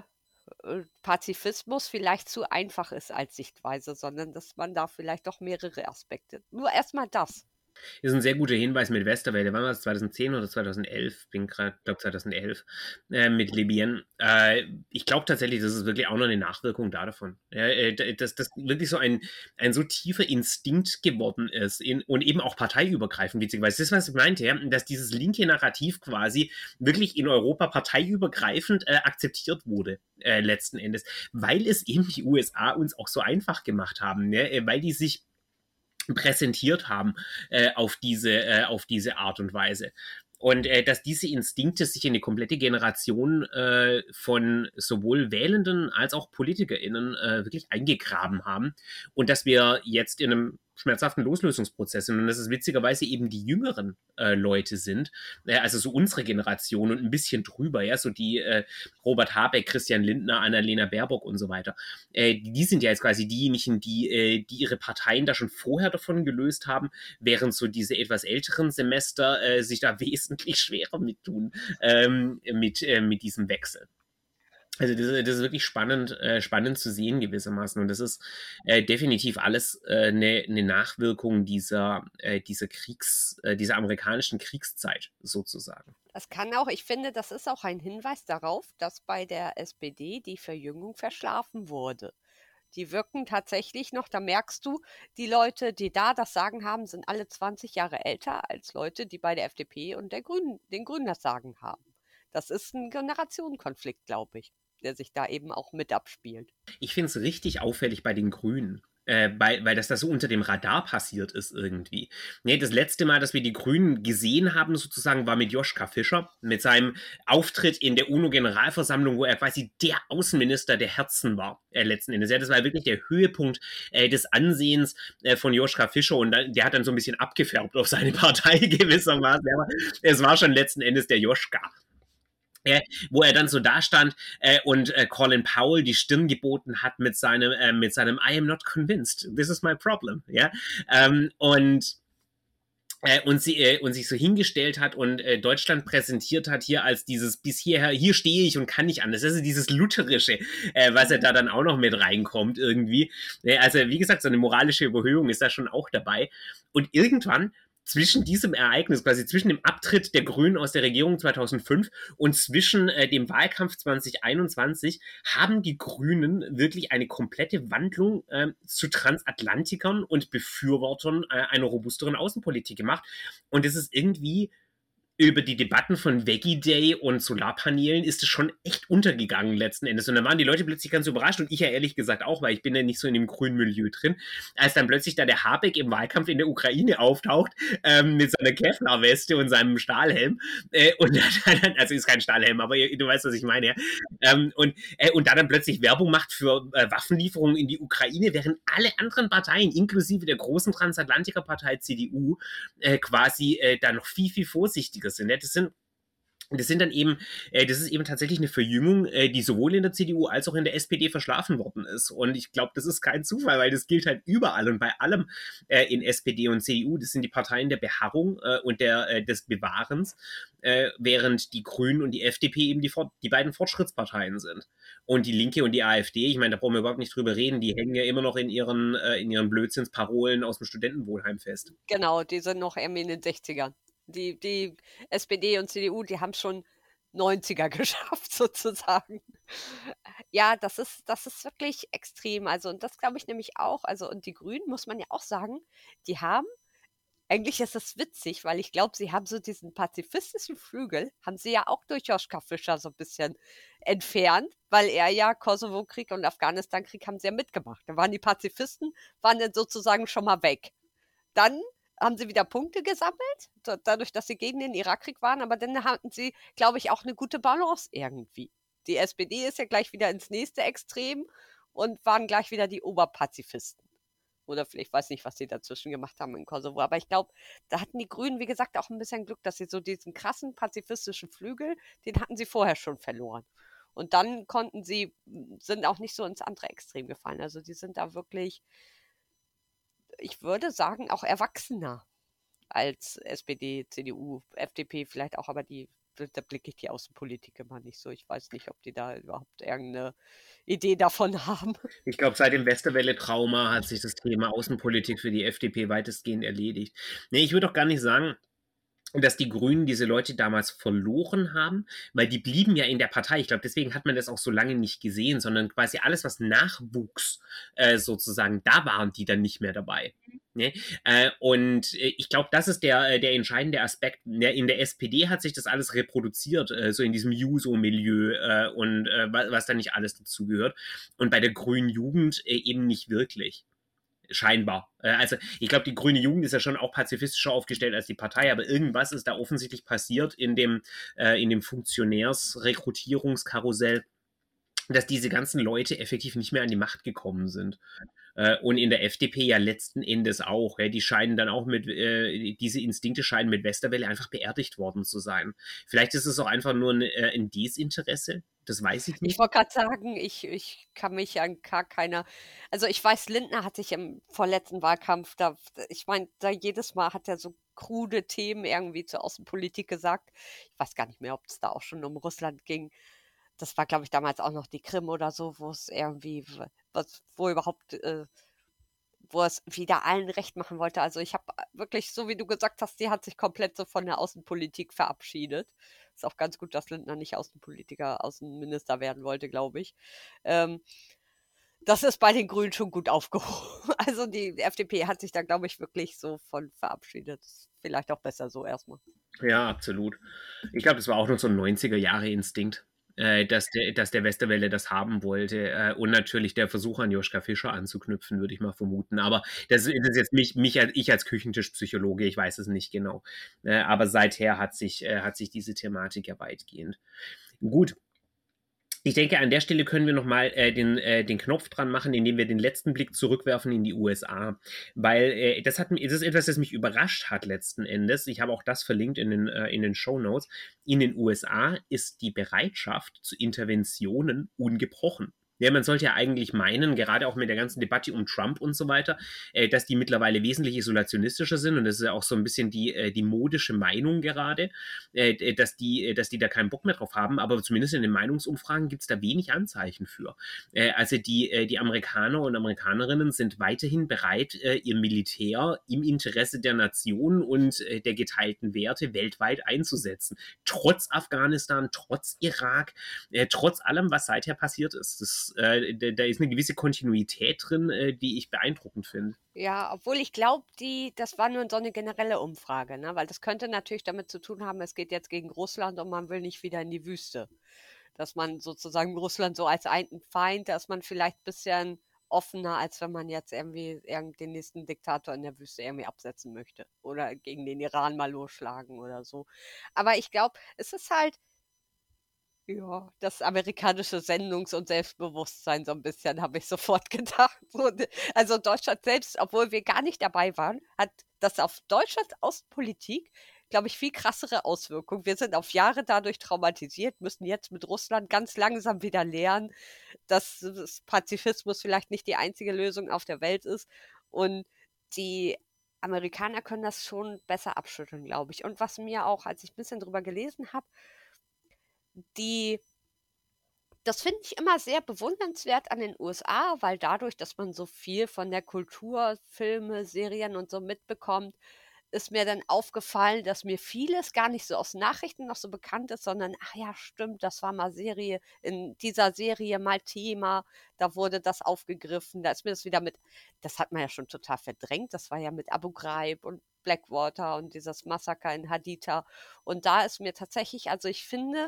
[SPEAKER 2] Pazifismus vielleicht zu einfach ist als Sichtweise, sondern dass man da vielleicht doch mehrere Aspekte. Nur erstmal das.
[SPEAKER 1] Ist ein sehr guter Hinweis mit Westerwelle. Wann war es? zweitausendzehn oder zweitausendelf? Bin gerade, glaube zweitausendelf äh, mit Libyen. Äh, ich glaube tatsächlich, das ist wirklich auch noch eine Nachwirkung da davon. Ja, äh, dass das wirklich so ein, ein so tiefer Instinkt geworden ist in, und eben auch parteiübergreifend, witzigerweise. Das ist, was ich meinte, ja, dass dieses linke Narrativ quasi wirklich in Europa parteiübergreifend äh, akzeptiert wurde, äh, letzten Endes, weil es eben die U S A uns auch so einfach gemacht haben, ne? Weil die sich präsentiert haben äh, auf, diese, äh, auf diese Art und Weise. Und äh, dass diese Instinkte sich in eine komplette Generation äh, von sowohl Wählenden als auch PolitikerInnen äh, wirklich eingegraben haben. Und dass wir jetzt in einem schmerzhaften Loslösungsprozess sind und dass es witzigerweise eben die jüngeren äh, Leute sind, äh, also so unsere Generation und ein bisschen drüber, ja, so die äh, Robert Habeck, Christian Lindner, Annalena Baerbock und so weiter. Äh, die sind ja jetzt quasi diejenigen, die, äh, die ihre Parteien da schon vorher davon gelöst haben, während so diese etwas älteren Semester äh, sich da wesentlich schwerer mit tun, ähm, mit, äh, mit diesem Wechsel. Also das, das ist wirklich spannend, äh, spannend zu sehen gewissermaßen. Und das ist äh, definitiv alles eine äh, ne Nachwirkung dieser, äh, dieser Kriegs, äh, dieser amerikanischen Kriegszeit sozusagen.
[SPEAKER 2] Das kann auch, ich finde, das ist auch ein Hinweis darauf, dass bei der S P D die Verjüngung verschlafen wurde. Die wirken tatsächlich noch, da merkst du, die Leute, die da das Sagen haben, sind alle zwanzig Jahre älter als Leute, die bei der F D P und der Grünen, den Grünen das Sagen haben. Das ist ein Generationenkonflikt, glaube ich, der sich da eben auch mit abspielt.
[SPEAKER 1] Ich finde es richtig auffällig bei den Grünen. Äh, bei, weil das da so unter dem Radar passiert ist irgendwie. Nee, das letzte Mal, dass wir die Grünen gesehen haben, sozusagen, war mit Joschka Fischer, mit seinem Auftritt in der UNO-Generalversammlung, wo er quasi der Außenminister der Herzen war, äh, letzten Endes. Ja, das war wirklich der Höhepunkt äh, des Ansehens äh, von Joschka Fischer und dann, der hat dann so ein bisschen abgefärbt auf seine Partei gewissermaßen. Aber es war schon letzten Endes der Joschka. Äh, wo er dann so da stand äh, und äh, Colin Powell die Stirn geboten hat mit seinem, äh, mit seinem I am not convinced, this is my problem. Ja? Ähm, und Äh, und, sie, äh, und sich so hingestellt hat und äh, Deutschland präsentiert hat hier als dieses bis hierher, hier stehe ich und kann nicht anders. Das ist dieses Lutherische, äh, was er da dann auch noch mit reinkommt irgendwie. Äh, also wie gesagt, so eine moralische Überhöhung ist da schon auch dabei. Und irgendwann zwischen diesem Ereignis, quasi zwischen dem Abtritt der Grünen aus der Regierung zweitausendfünf und zwischen äh, dem Wahlkampf zwanzig einundzwanzig haben die Grünen wirklich eine komplette Wandlung äh, zu Transatlantikern und Befürwortern äh, einer robusteren Außenpolitik gemacht. Und es ist irgendwie über die Debatten von Veggie Day und Solarpanelen ist es schon echt untergegangen letzten Endes. Und dann waren die Leute plötzlich ganz überrascht und ich ja ehrlich gesagt auch, weil ich bin ja nicht so in dem grünen Milieu drin, als dann plötzlich da der Habeck im Wahlkampf in der Ukraine auftaucht ähm, mit seiner Kevlar-Weste und seinem Stahlhelm äh, und dann, also ist kein Stahlhelm, aber du weißt, was ich meine, ja. Ähm, und, äh, und da dann plötzlich Werbung macht für äh, Waffenlieferungen in die Ukraine, während alle anderen Parteien, inklusive der großen Transatlantiker-Partei C D U, äh, quasi äh, da noch viel, viel vorsichtiger sind. Ja? Das sind das sind dann eben, äh, das ist eben tatsächlich eine Verjüngung, äh, die sowohl in der C D U als auch in der S P D verschlafen worden ist. Und ich glaube, das ist kein Zufall, weil das gilt halt überall und bei allem äh, in S P D und C D U. Das sind die Parteien der Beharrung äh, und der, äh, des Bewahrens, äh, während die Grünen und die F D P eben die, die beiden Fortschrittsparteien sind. Und die Linke und die AfD, ich meine, da brauchen wir überhaupt nicht drüber reden, die hängen ja immer noch in ihren, äh, in ihren Blödsinnsparolen aus dem Studentenwohnheim fest.
[SPEAKER 2] Genau, die sind noch irgendwie in den sechzigern. Die, die S P D und C D U, die haben schon neunziger geschafft, sozusagen. Ja, das ist, das ist wirklich extrem. Also, und das glaube ich nämlich auch. Also, und die Grünen, muss man ja auch sagen, die haben, eigentlich ist das witzig, weil ich glaube, sie haben so diesen pazifistischen Flügel, haben sie ja auch durch Joschka Fischer so ein bisschen entfernt, weil er ja Kosovo-Krieg und Afghanistan-Krieg haben sie ja mitgemacht. Da waren die Pazifisten, waren dann sozusagen schon mal weg. Dann haben sie wieder Punkte gesammelt, dadurch, dass sie gegen den Irakkrieg waren, aber dann hatten sie, glaube ich, auch eine gute Balance irgendwie. Die S P D ist ja gleich wieder ins nächste Extrem und waren gleich wieder die Oberpazifisten. Oder vielleicht weiß nicht, was sie dazwischen gemacht haben in Kosovo. Aber ich glaube, da hatten die Grünen, wie gesagt, auch ein bisschen Glück, dass sie so diesen krassen pazifistischen Flügel, den hatten sie vorher schon verloren. Und dann konnten sie, sind auch nicht so ins andere Extrem gefallen. Also die sind da wirklich, ich würde sagen, auch erwachsener als S P D, C D U, F D P vielleicht auch, aber die, da blicke ich die Außenpolitik immer nicht so. Ich weiß nicht, ob die da überhaupt irgendeine Idee davon haben.
[SPEAKER 1] Ich glaube, seit dem Westerwelle-Trauma hat sich das Thema Außenpolitik für die F D P weitestgehend erledigt. Nee, ich würde auch gar nicht sagen, dass die Grünen diese Leute damals verloren haben, weil die blieben ja in der Partei. Ich glaube, deswegen hat man das auch so lange nicht gesehen, sondern quasi alles, was nachwuchs, äh, sozusagen, da waren die dann nicht mehr dabei. Ne? Äh, und äh, ich glaube, das ist der, der entscheidende Aspekt. Ja, in der S P D hat sich das alles reproduziert, äh, so in diesem Juso-Milieu äh, und äh, was da nicht alles dazugehört. Und bei der grünen Jugend äh, eben nicht wirklich. Scheinbar. Also ich glaube, die grüne Jugend ist ja schon auch pazifistischer aufgestellt als die Partei, aber irgendwas ist da offensichtlich passiert in dem, äh, in dem Funktionärsrekrutierungskarussell, dass diese ganzen Leute effektiv nicht mehr an die Macht gekommen sind. Äh, und in der F D P ja letzten Endes auch. Ja, die scheinen dann auch mit, äh, diese Instinkte scheinen mit Westerwelle einfach beerdigt worden zu sein. Vielleicht ist es auch einfach nur ein, äh, ein Desinteresse. Das weiß ich nicht.
[SPEAKER 2] Ich wollte gerade sagen, ich, ich kann mich an gar keiner. Also ich weiß, Lindner hat sich im vorletzten Wahlkampf, da, ich meine, da jedes Mal hat er so krude Themen irgendwie zur Außenpolitik gesagt. Ich weiß gar nicht mehr, ob es da auch schon um Russland ging. Das war, glaube ich, damals auch noch die Krim oder so, wo es irgendwie, was, wo überhaupt, äh, wo es wieder allen recht machen wollte. Also ich habe wirklich, so wie du gesagt hast, die hat sich komplett so von der Außenpolitik verabschiedet. Ist auch ganz gut, dass Lindner nicht Außenpolitiker, Außenminister werden wollte, glaube ich. Ähm, das ist bei den Grünen schon gut aufgehoben. Also die F D P hat sich da, glaube ich, wirklich so von verabschiedet. Vielleicht auch besser so erstmal.
[SPEAKER 1] Ja, absolut. Ich glaube, das war auch noch so ein neunziger-Jahre-Instinkt. Äh, dass, der, dass der Westerwelle das haben wollte. Äh, und natürlich der Versuch an Joschka Fischer anzuknüpfen, würde ich mal vermuten. Aber das, das ist jetzt mich, mich als, ich als Küchentischpsychologe, ich weiß es nicht genau. Äh, aber seither hat sich, äh, hat sich diese Thematik ja weitgehend. Gut. Ich denke, an der Stelle können wir nochmal äh, den, äh, den Knopf dran machen, indem wir den letzten Blick zurückwerfen in die U S A. Weil äh, das, hat, das ist etwas, das mich überrascht hat letzten Endes. Ich habe auch das verlinkt in den, äh, in den Shownotes. In den U S A ist die Bereitschaft zu Interventionen ungebrochen. Ja, man sollte ja eigentlich meinen, gerade auch mit der ganzen Debatte um Trump und so weiter, äh, dass die mittlerweile wesentlich isolationistischer sind. Und das ist ja auch so ein bisschen die, äh, die modische Meinung gerade, äh, dass, die, dass die da keinen Bock mehr drauf haben. Aber zumindest in den Meinungsumfragen gibt es da wenig Anzeichen für. Äh, also die, äh, die Amerikaner und Amerikanerinnen sind weiterhin bereit, äh, ihr Militär im Interesse der Nation und äh, der geteilten Werte weltweit einzusetzen. Trotz Afghanistan, trotz Irak, äh, trotz allem, was seither passiert ist. Das Äh, da, da ist eine gewisse Kontinuität drin, äh, die ich beeindruckend finde.
[SPEAKER 2] Ja, obwohl ich glaube, die, das war nur so eine generelle Umfrage, ne? Weil das könnte natürlich damit zu tun haben, es geht jetzt gegen Russland und man will nicht wieder in die Wüste. Dass man sozusagen Russland so als einen Feind, dass man vielleicht ein bisschen offener, als wenn man jetzt irgendwie, irgendwie den nächsten Diktator in der Wüste irgendwie absetzen möchte. Oder gegen den Iran mal losschlagen oder so. Aber ich glaube, es ist halt, ja, das amerikanische Sendungs- und Selbstbewusstsein so ein bisschen, habe ich sofort gedacht. So, also Deutschland selbst, obwohl wir gar nicht dabei waren, hat das auf Deutschlands Außenpolitik, glaube ich, viel krassere Auswirkungen. Wir sind auf Jahre dadurch traumatisiert, müssen jetzt mit Russland ganz langsam wieder lernen, dass das Pazifismus vielleicht nicht die einzige Lösung auf der Welt ist. Und die Amerikaner können das schon besser abschütteln, glaube ich. Und was mir auch, als ich ein bisschen drüber gelesen habe, die das finde ich immer sehr bewundernswert an den U S A, weil dadurch, dass man so viel von der Kultur, Filme, Serien und so mitbekommt, ist mir dann aufgefallen, dass mir vieles gar nicht so aus Nachrichten noch so bekannt ist, sondern, ach ja, stimmt, das war mal Serie, in dieser Serie mal Thema, da wurde das aufgegriffen, da ist mir das wieder mit, das hat man ja schon total verdrängt, das war ja mit Abu Ghraib und Blackwater und dieses Massaker in Haditha. Und da ist mir tatsächlich, also ich finde,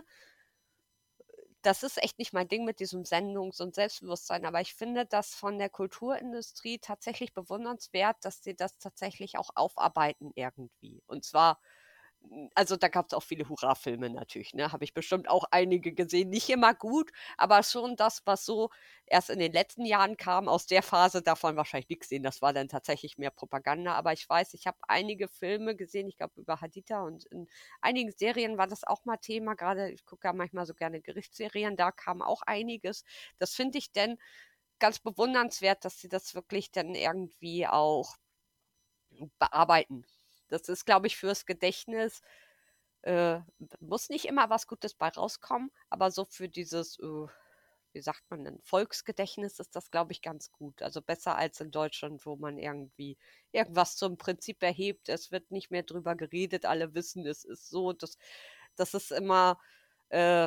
[SPEAKER 2] das ist echt nicht mein Ding mit diesem Sendungs- und Selbstbewusstsein, aber ich finde das von der Kulturindustrie tatsächlich bewundernswert, dass sie das tatsächlich auch aufarbeiten irgendwie. Und zwar, also da gab es auch viele Hurra-Filme natürlich, ne? Habe ich bestimmt auch einige gesehen. Nicht immer gut, aber schon das, was so erst in den letzten Jahren kam, aus der Phase davon wahrscheinlich nichts sehen. Das war dann tatsächlich mehr Propaganda. Aber ich weiß, ich habe einige Filme gesehen, ich glaube über Haditha und in einigen Serien war das auch mal Thema. Gerade, ich gucke ja manchmal so gerne Gerichtsserien, da kam auch einiges. Das finde ich denn ganz bewundernswert, dass sie das wirklich dann irgendwie auch bearbeiten. Das ist, glaube ich, fürs Gedächtnis, äh, muss nicht immer was Gutes bei rauskommen, aber so für dieses, äh, wie sagt man denn, Volksgedächtnis ist das, glaube ich, ganz gut. Also besser als in Deutschland, wo man irgendwie irgendwas zum Prinzip erhebt. Es wird nicht mehr drüber geredet, alle wissen, es ist so. Das, das ist immer, äh,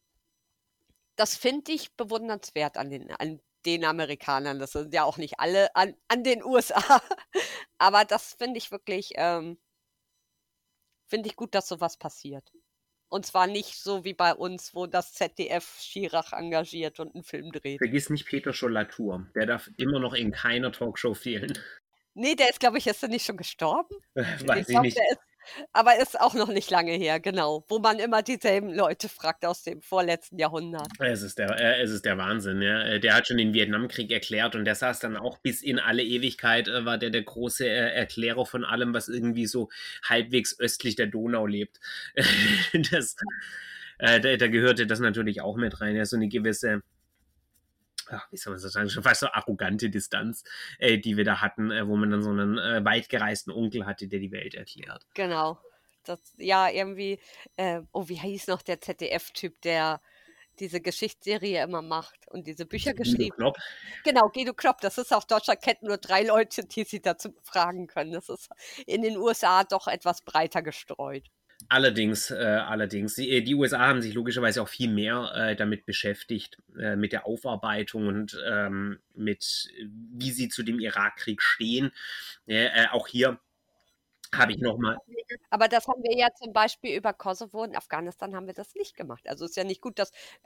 [SPEAKER 2] das finde ich bewundernswert an den, an den Amerikanern. Das sind ja auch nicht alle an, an den U S A. Aber das finde ich wirklich, ähm, finde ich gut, dass sowas passiert. Und zwar nicht so wie bei uns, wo das Z D F Schirach engagiert und einen Film dreht.
[SPEAKER 1] Vergiss nicht Peter Scholl-Latour. Der darf immer noch in keiner Talkshow fehlen.
[SPEAKER 2] Nee, der ist, glaube ich, ist er nicht schon gestorben?
[SPEAKER 1] Weiß
[SPEAKER 2] Ich
[SPEAKER 1] ich
[SPEAKER 2] glaube,
[SPEAKER 1] nicht.
[SPEAKER 2] der ist, aber ist auch noch nicht lange her, genau. Wo man immer dieselben Leute fragt aus dem vorletzten Jahrhundert.
[SPEAKER 1] Es ist der, äh, es ist der Wahnsinn, ja. Äh, Der hat schon den Vietnamkrieg erklärt und der saß dann auch bis in alle Ewigkeit, äh, war der der große äh, Erklärer von allem, was irgendwie so halbwegs östlich der Donau lebt. das, äh, da, da gehörte das natürlich auch mit rein, ja, so eine gewisse, ach, wie soll man das sagen, schon fast so arrogante Distanz, äh, die wir da hatten, äh, wo man dann so einen äh, weitgereisten Onkel hatte, der die Welt erklärt.
[SPEAKER 2] Genau. Das, ja, irgendwie, äh, oh, wie hieß noch der Z D F-Typ, der diese Geschichtsserie immer macht und diese Bücher
[SPEAKER 1] Guido
[SPEAKER 2] geschrieben.
[SPEAKER 1] Knopp.
[SPEAKER 2] Genau, Guido Knopp, das ist auch Deutschland kennt nur drei Leute, die sie dazu befragen können. Das ist in den U S A doch etwas breiter gestreut.
[SPEAKER 1] Allerdings, äh, allerdings, die, die U S A haben sich logischerweise auch viel mehr äh, damit beschäftigt, äh, mit der Aufarbeitung und ähm, mit, wie sie zu dem Irakkrieg stehen. Äh, auch hier habe ich nochmal.
[SPEAKER 2] Aber das haben wir ja zum Beispiel über Kosovo und Afghanistan haben wir das nicht gemacht. Also ist ja nicht gut, dass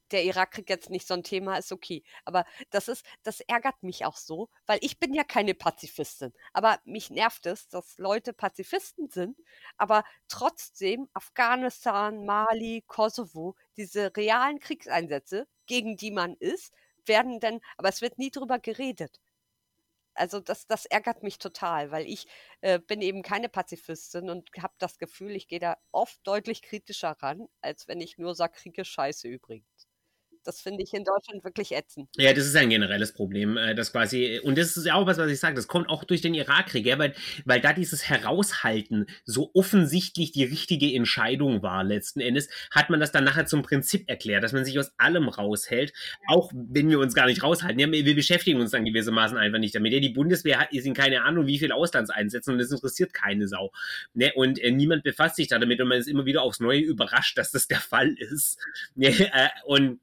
[SPEAKER 2] der Irakkrieg jetzt nicht so ein Thema ist, okay. Aber das ist das ärgert mich auch so, weil ich bin ja keine Pazifistin. Aber mich nervt es, dass Leute Pazifisten sind, aber trotzdem Afghanistan, Mali, Kosovo, diese realen Kriegseinsätze, gegen die man ist, werden dann, aber es wird nie drüber geredet. Also das, das ärgert mich total, weil ich äh, bin eben keine Pazifistin und habe das Gefühl, ich gehe da oft deutlich kritischer ran, als wenn ich nur sage, Krieg ist scheiße übrigens. Das finde ich in Deutschland wirklich ätzend.
[SPEAKER 1] Ja, das ist ein generelles Problem, äh, das quasi, und das ist ja auch was, was ich sage, das kommt auch durch den Irakkrieg, ja, weil, weil da dieses Heraushalten so offensichtlich die richtige Entscheidung war letzten Endes, hat man das dann nachher zum Prinzip erklärt, dass man sich aus allem raushält, auch wenn wir uns gar nicht raushalten. Ja, wir beschäftigen uns dann gewissermaßen einfach nicht damit. Ja, die Bundeswehr hat ist in keine Ahnung, wie viel Auslandseinsätzen und das interessiert keine Sau. Ne? Und äh, niemand befasst sich da damit und man ist immer wieder aufs Neue überrascht, dass das der Fall ist. Ja, äh, und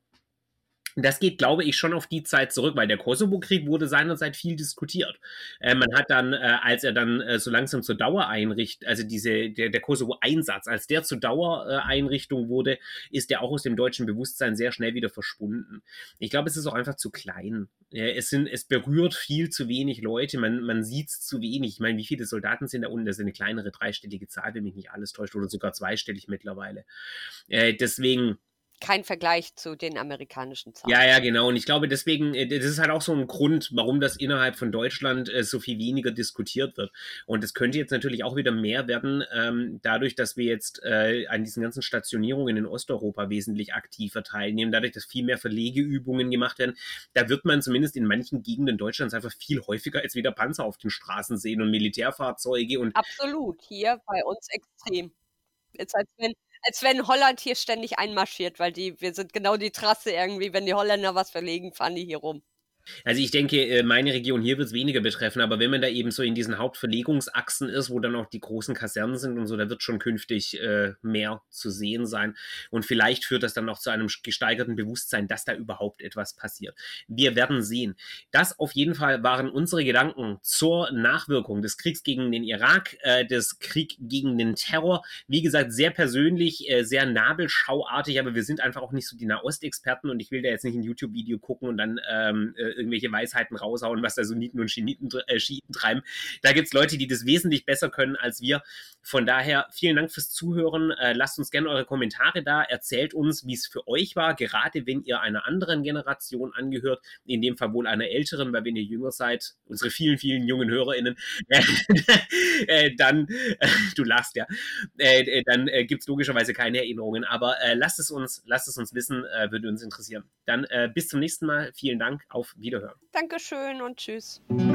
[SPEAKER 1] das geht, glaube ich, schon auf die Zeit zurück, weil der Kosovo-Krieg wurde seinerzeit viel diskutiert. Äh, man hat dann, äh, als er dann äh, so langsam zur Dauereinrichtung, also diese, der, der Kosovo-Einsatz, als der zur Dauereinrichtung wurde, ist der auch aus dem deutschen Bewusstsein sehr schnell wieder verschwunden. Ich glaube, es ist auch einfach zu klein. Ja, es, sind, es berührt viel zu wenig Leute, man, man sieht es zu wenig. Ich meine, wie viele Soldaten sind da unten? Das ist eine kleinere dreistellige Zahl, wenn mich nicht alles täuscht, oder sogar zweistellig mittlerweile. Äh, deswegen
[SPEAKER 2] kein Vergleich zu den amerikanischen Zahlen.
[SPEAKER 1] Ja, ja, genau. Und ich glaube, deswegen, das ist halt auch so ein Grund, warum das innerhalb von Deutschland äh, so viel weniger diskutiert wird. Und es könnte jetzt natürlich auch wieder mehr werden, ähm, dadurch, dass wir jetzt äh, an diesen ganzen Stationierungen in Osteuropa wesentlich aktiver teilnehmen, dadurch, dass viel mehr Verlegeübungen gemacht werden. Da wird man zumindest in manchen Gegenden Deutschlands einfach viel häufiger als wieder Panzer auf den Straßen sehen und Militärfahrzeuge. Und
[SPEAKER 2] absolut, hier bei uns extrem. Jetzt als wenn als wenn Holland hier ständig einmarschiert, weil die, wir sind genau die Trasse irgendwie, wenn die Holländer was verlegen, fahren die hier rum.
[SPEAKER 1] Also ich denke, meine Region hier wird es weniger betreffen, aber wenn man da eben so in diesen Hauptverlegungsachsen ist, wo dann auch die großen Kasernen sind und so, da wird schon künftig äh, mehr zu sehen sein. Und vielleicht führt das dann auch zu einem gesteigerten Bewusstsein, dass da überhaupt etwas passiert. Wir werden sehen. Das auf jeden Fall waren unsere Gedanken zur Nachwirkung des Kriegs gegen den Irak, äh, des Kriegs gegen den Terror. Wie gesagt, sehr persönlich, äh, sehr nabelschauartig, aber wir sind einfach auch nicht so die Nahostexperten und ich will da jetzt nicht ein YouTube-Video gucken und dann ähm, äh, irgendwelche Weisheiten raushauen, was da Sunniten und Schiiten, äh, Schiiten treiben. Da gibt es Leute, die das wesentlich besser können als wir. Von daher vielen Dank fürs Zuhören. Äh, lasst uns gerne eure Kommentare da. Erzählt uns, wie es für euch war, gerade wenn ihr einer anderen Generation angehört, in dem Fall wohl einer älteren, weil wenn ihr jünger seid, unsere vielen, vielen jungen HörerInnen, äh, äh, dann, äh, du lachst ja, äh, dann äh, gibt es logischerweise keine Erinnerungen, aber äh, lasst es uns, lasst es uns wissen, äh, würde uns interessieren. Dann äh, bis zum nächsten Mal. Vielen Dank, auf Wiederhören.
[SPEAKER 2] Dankeschön und tschüss.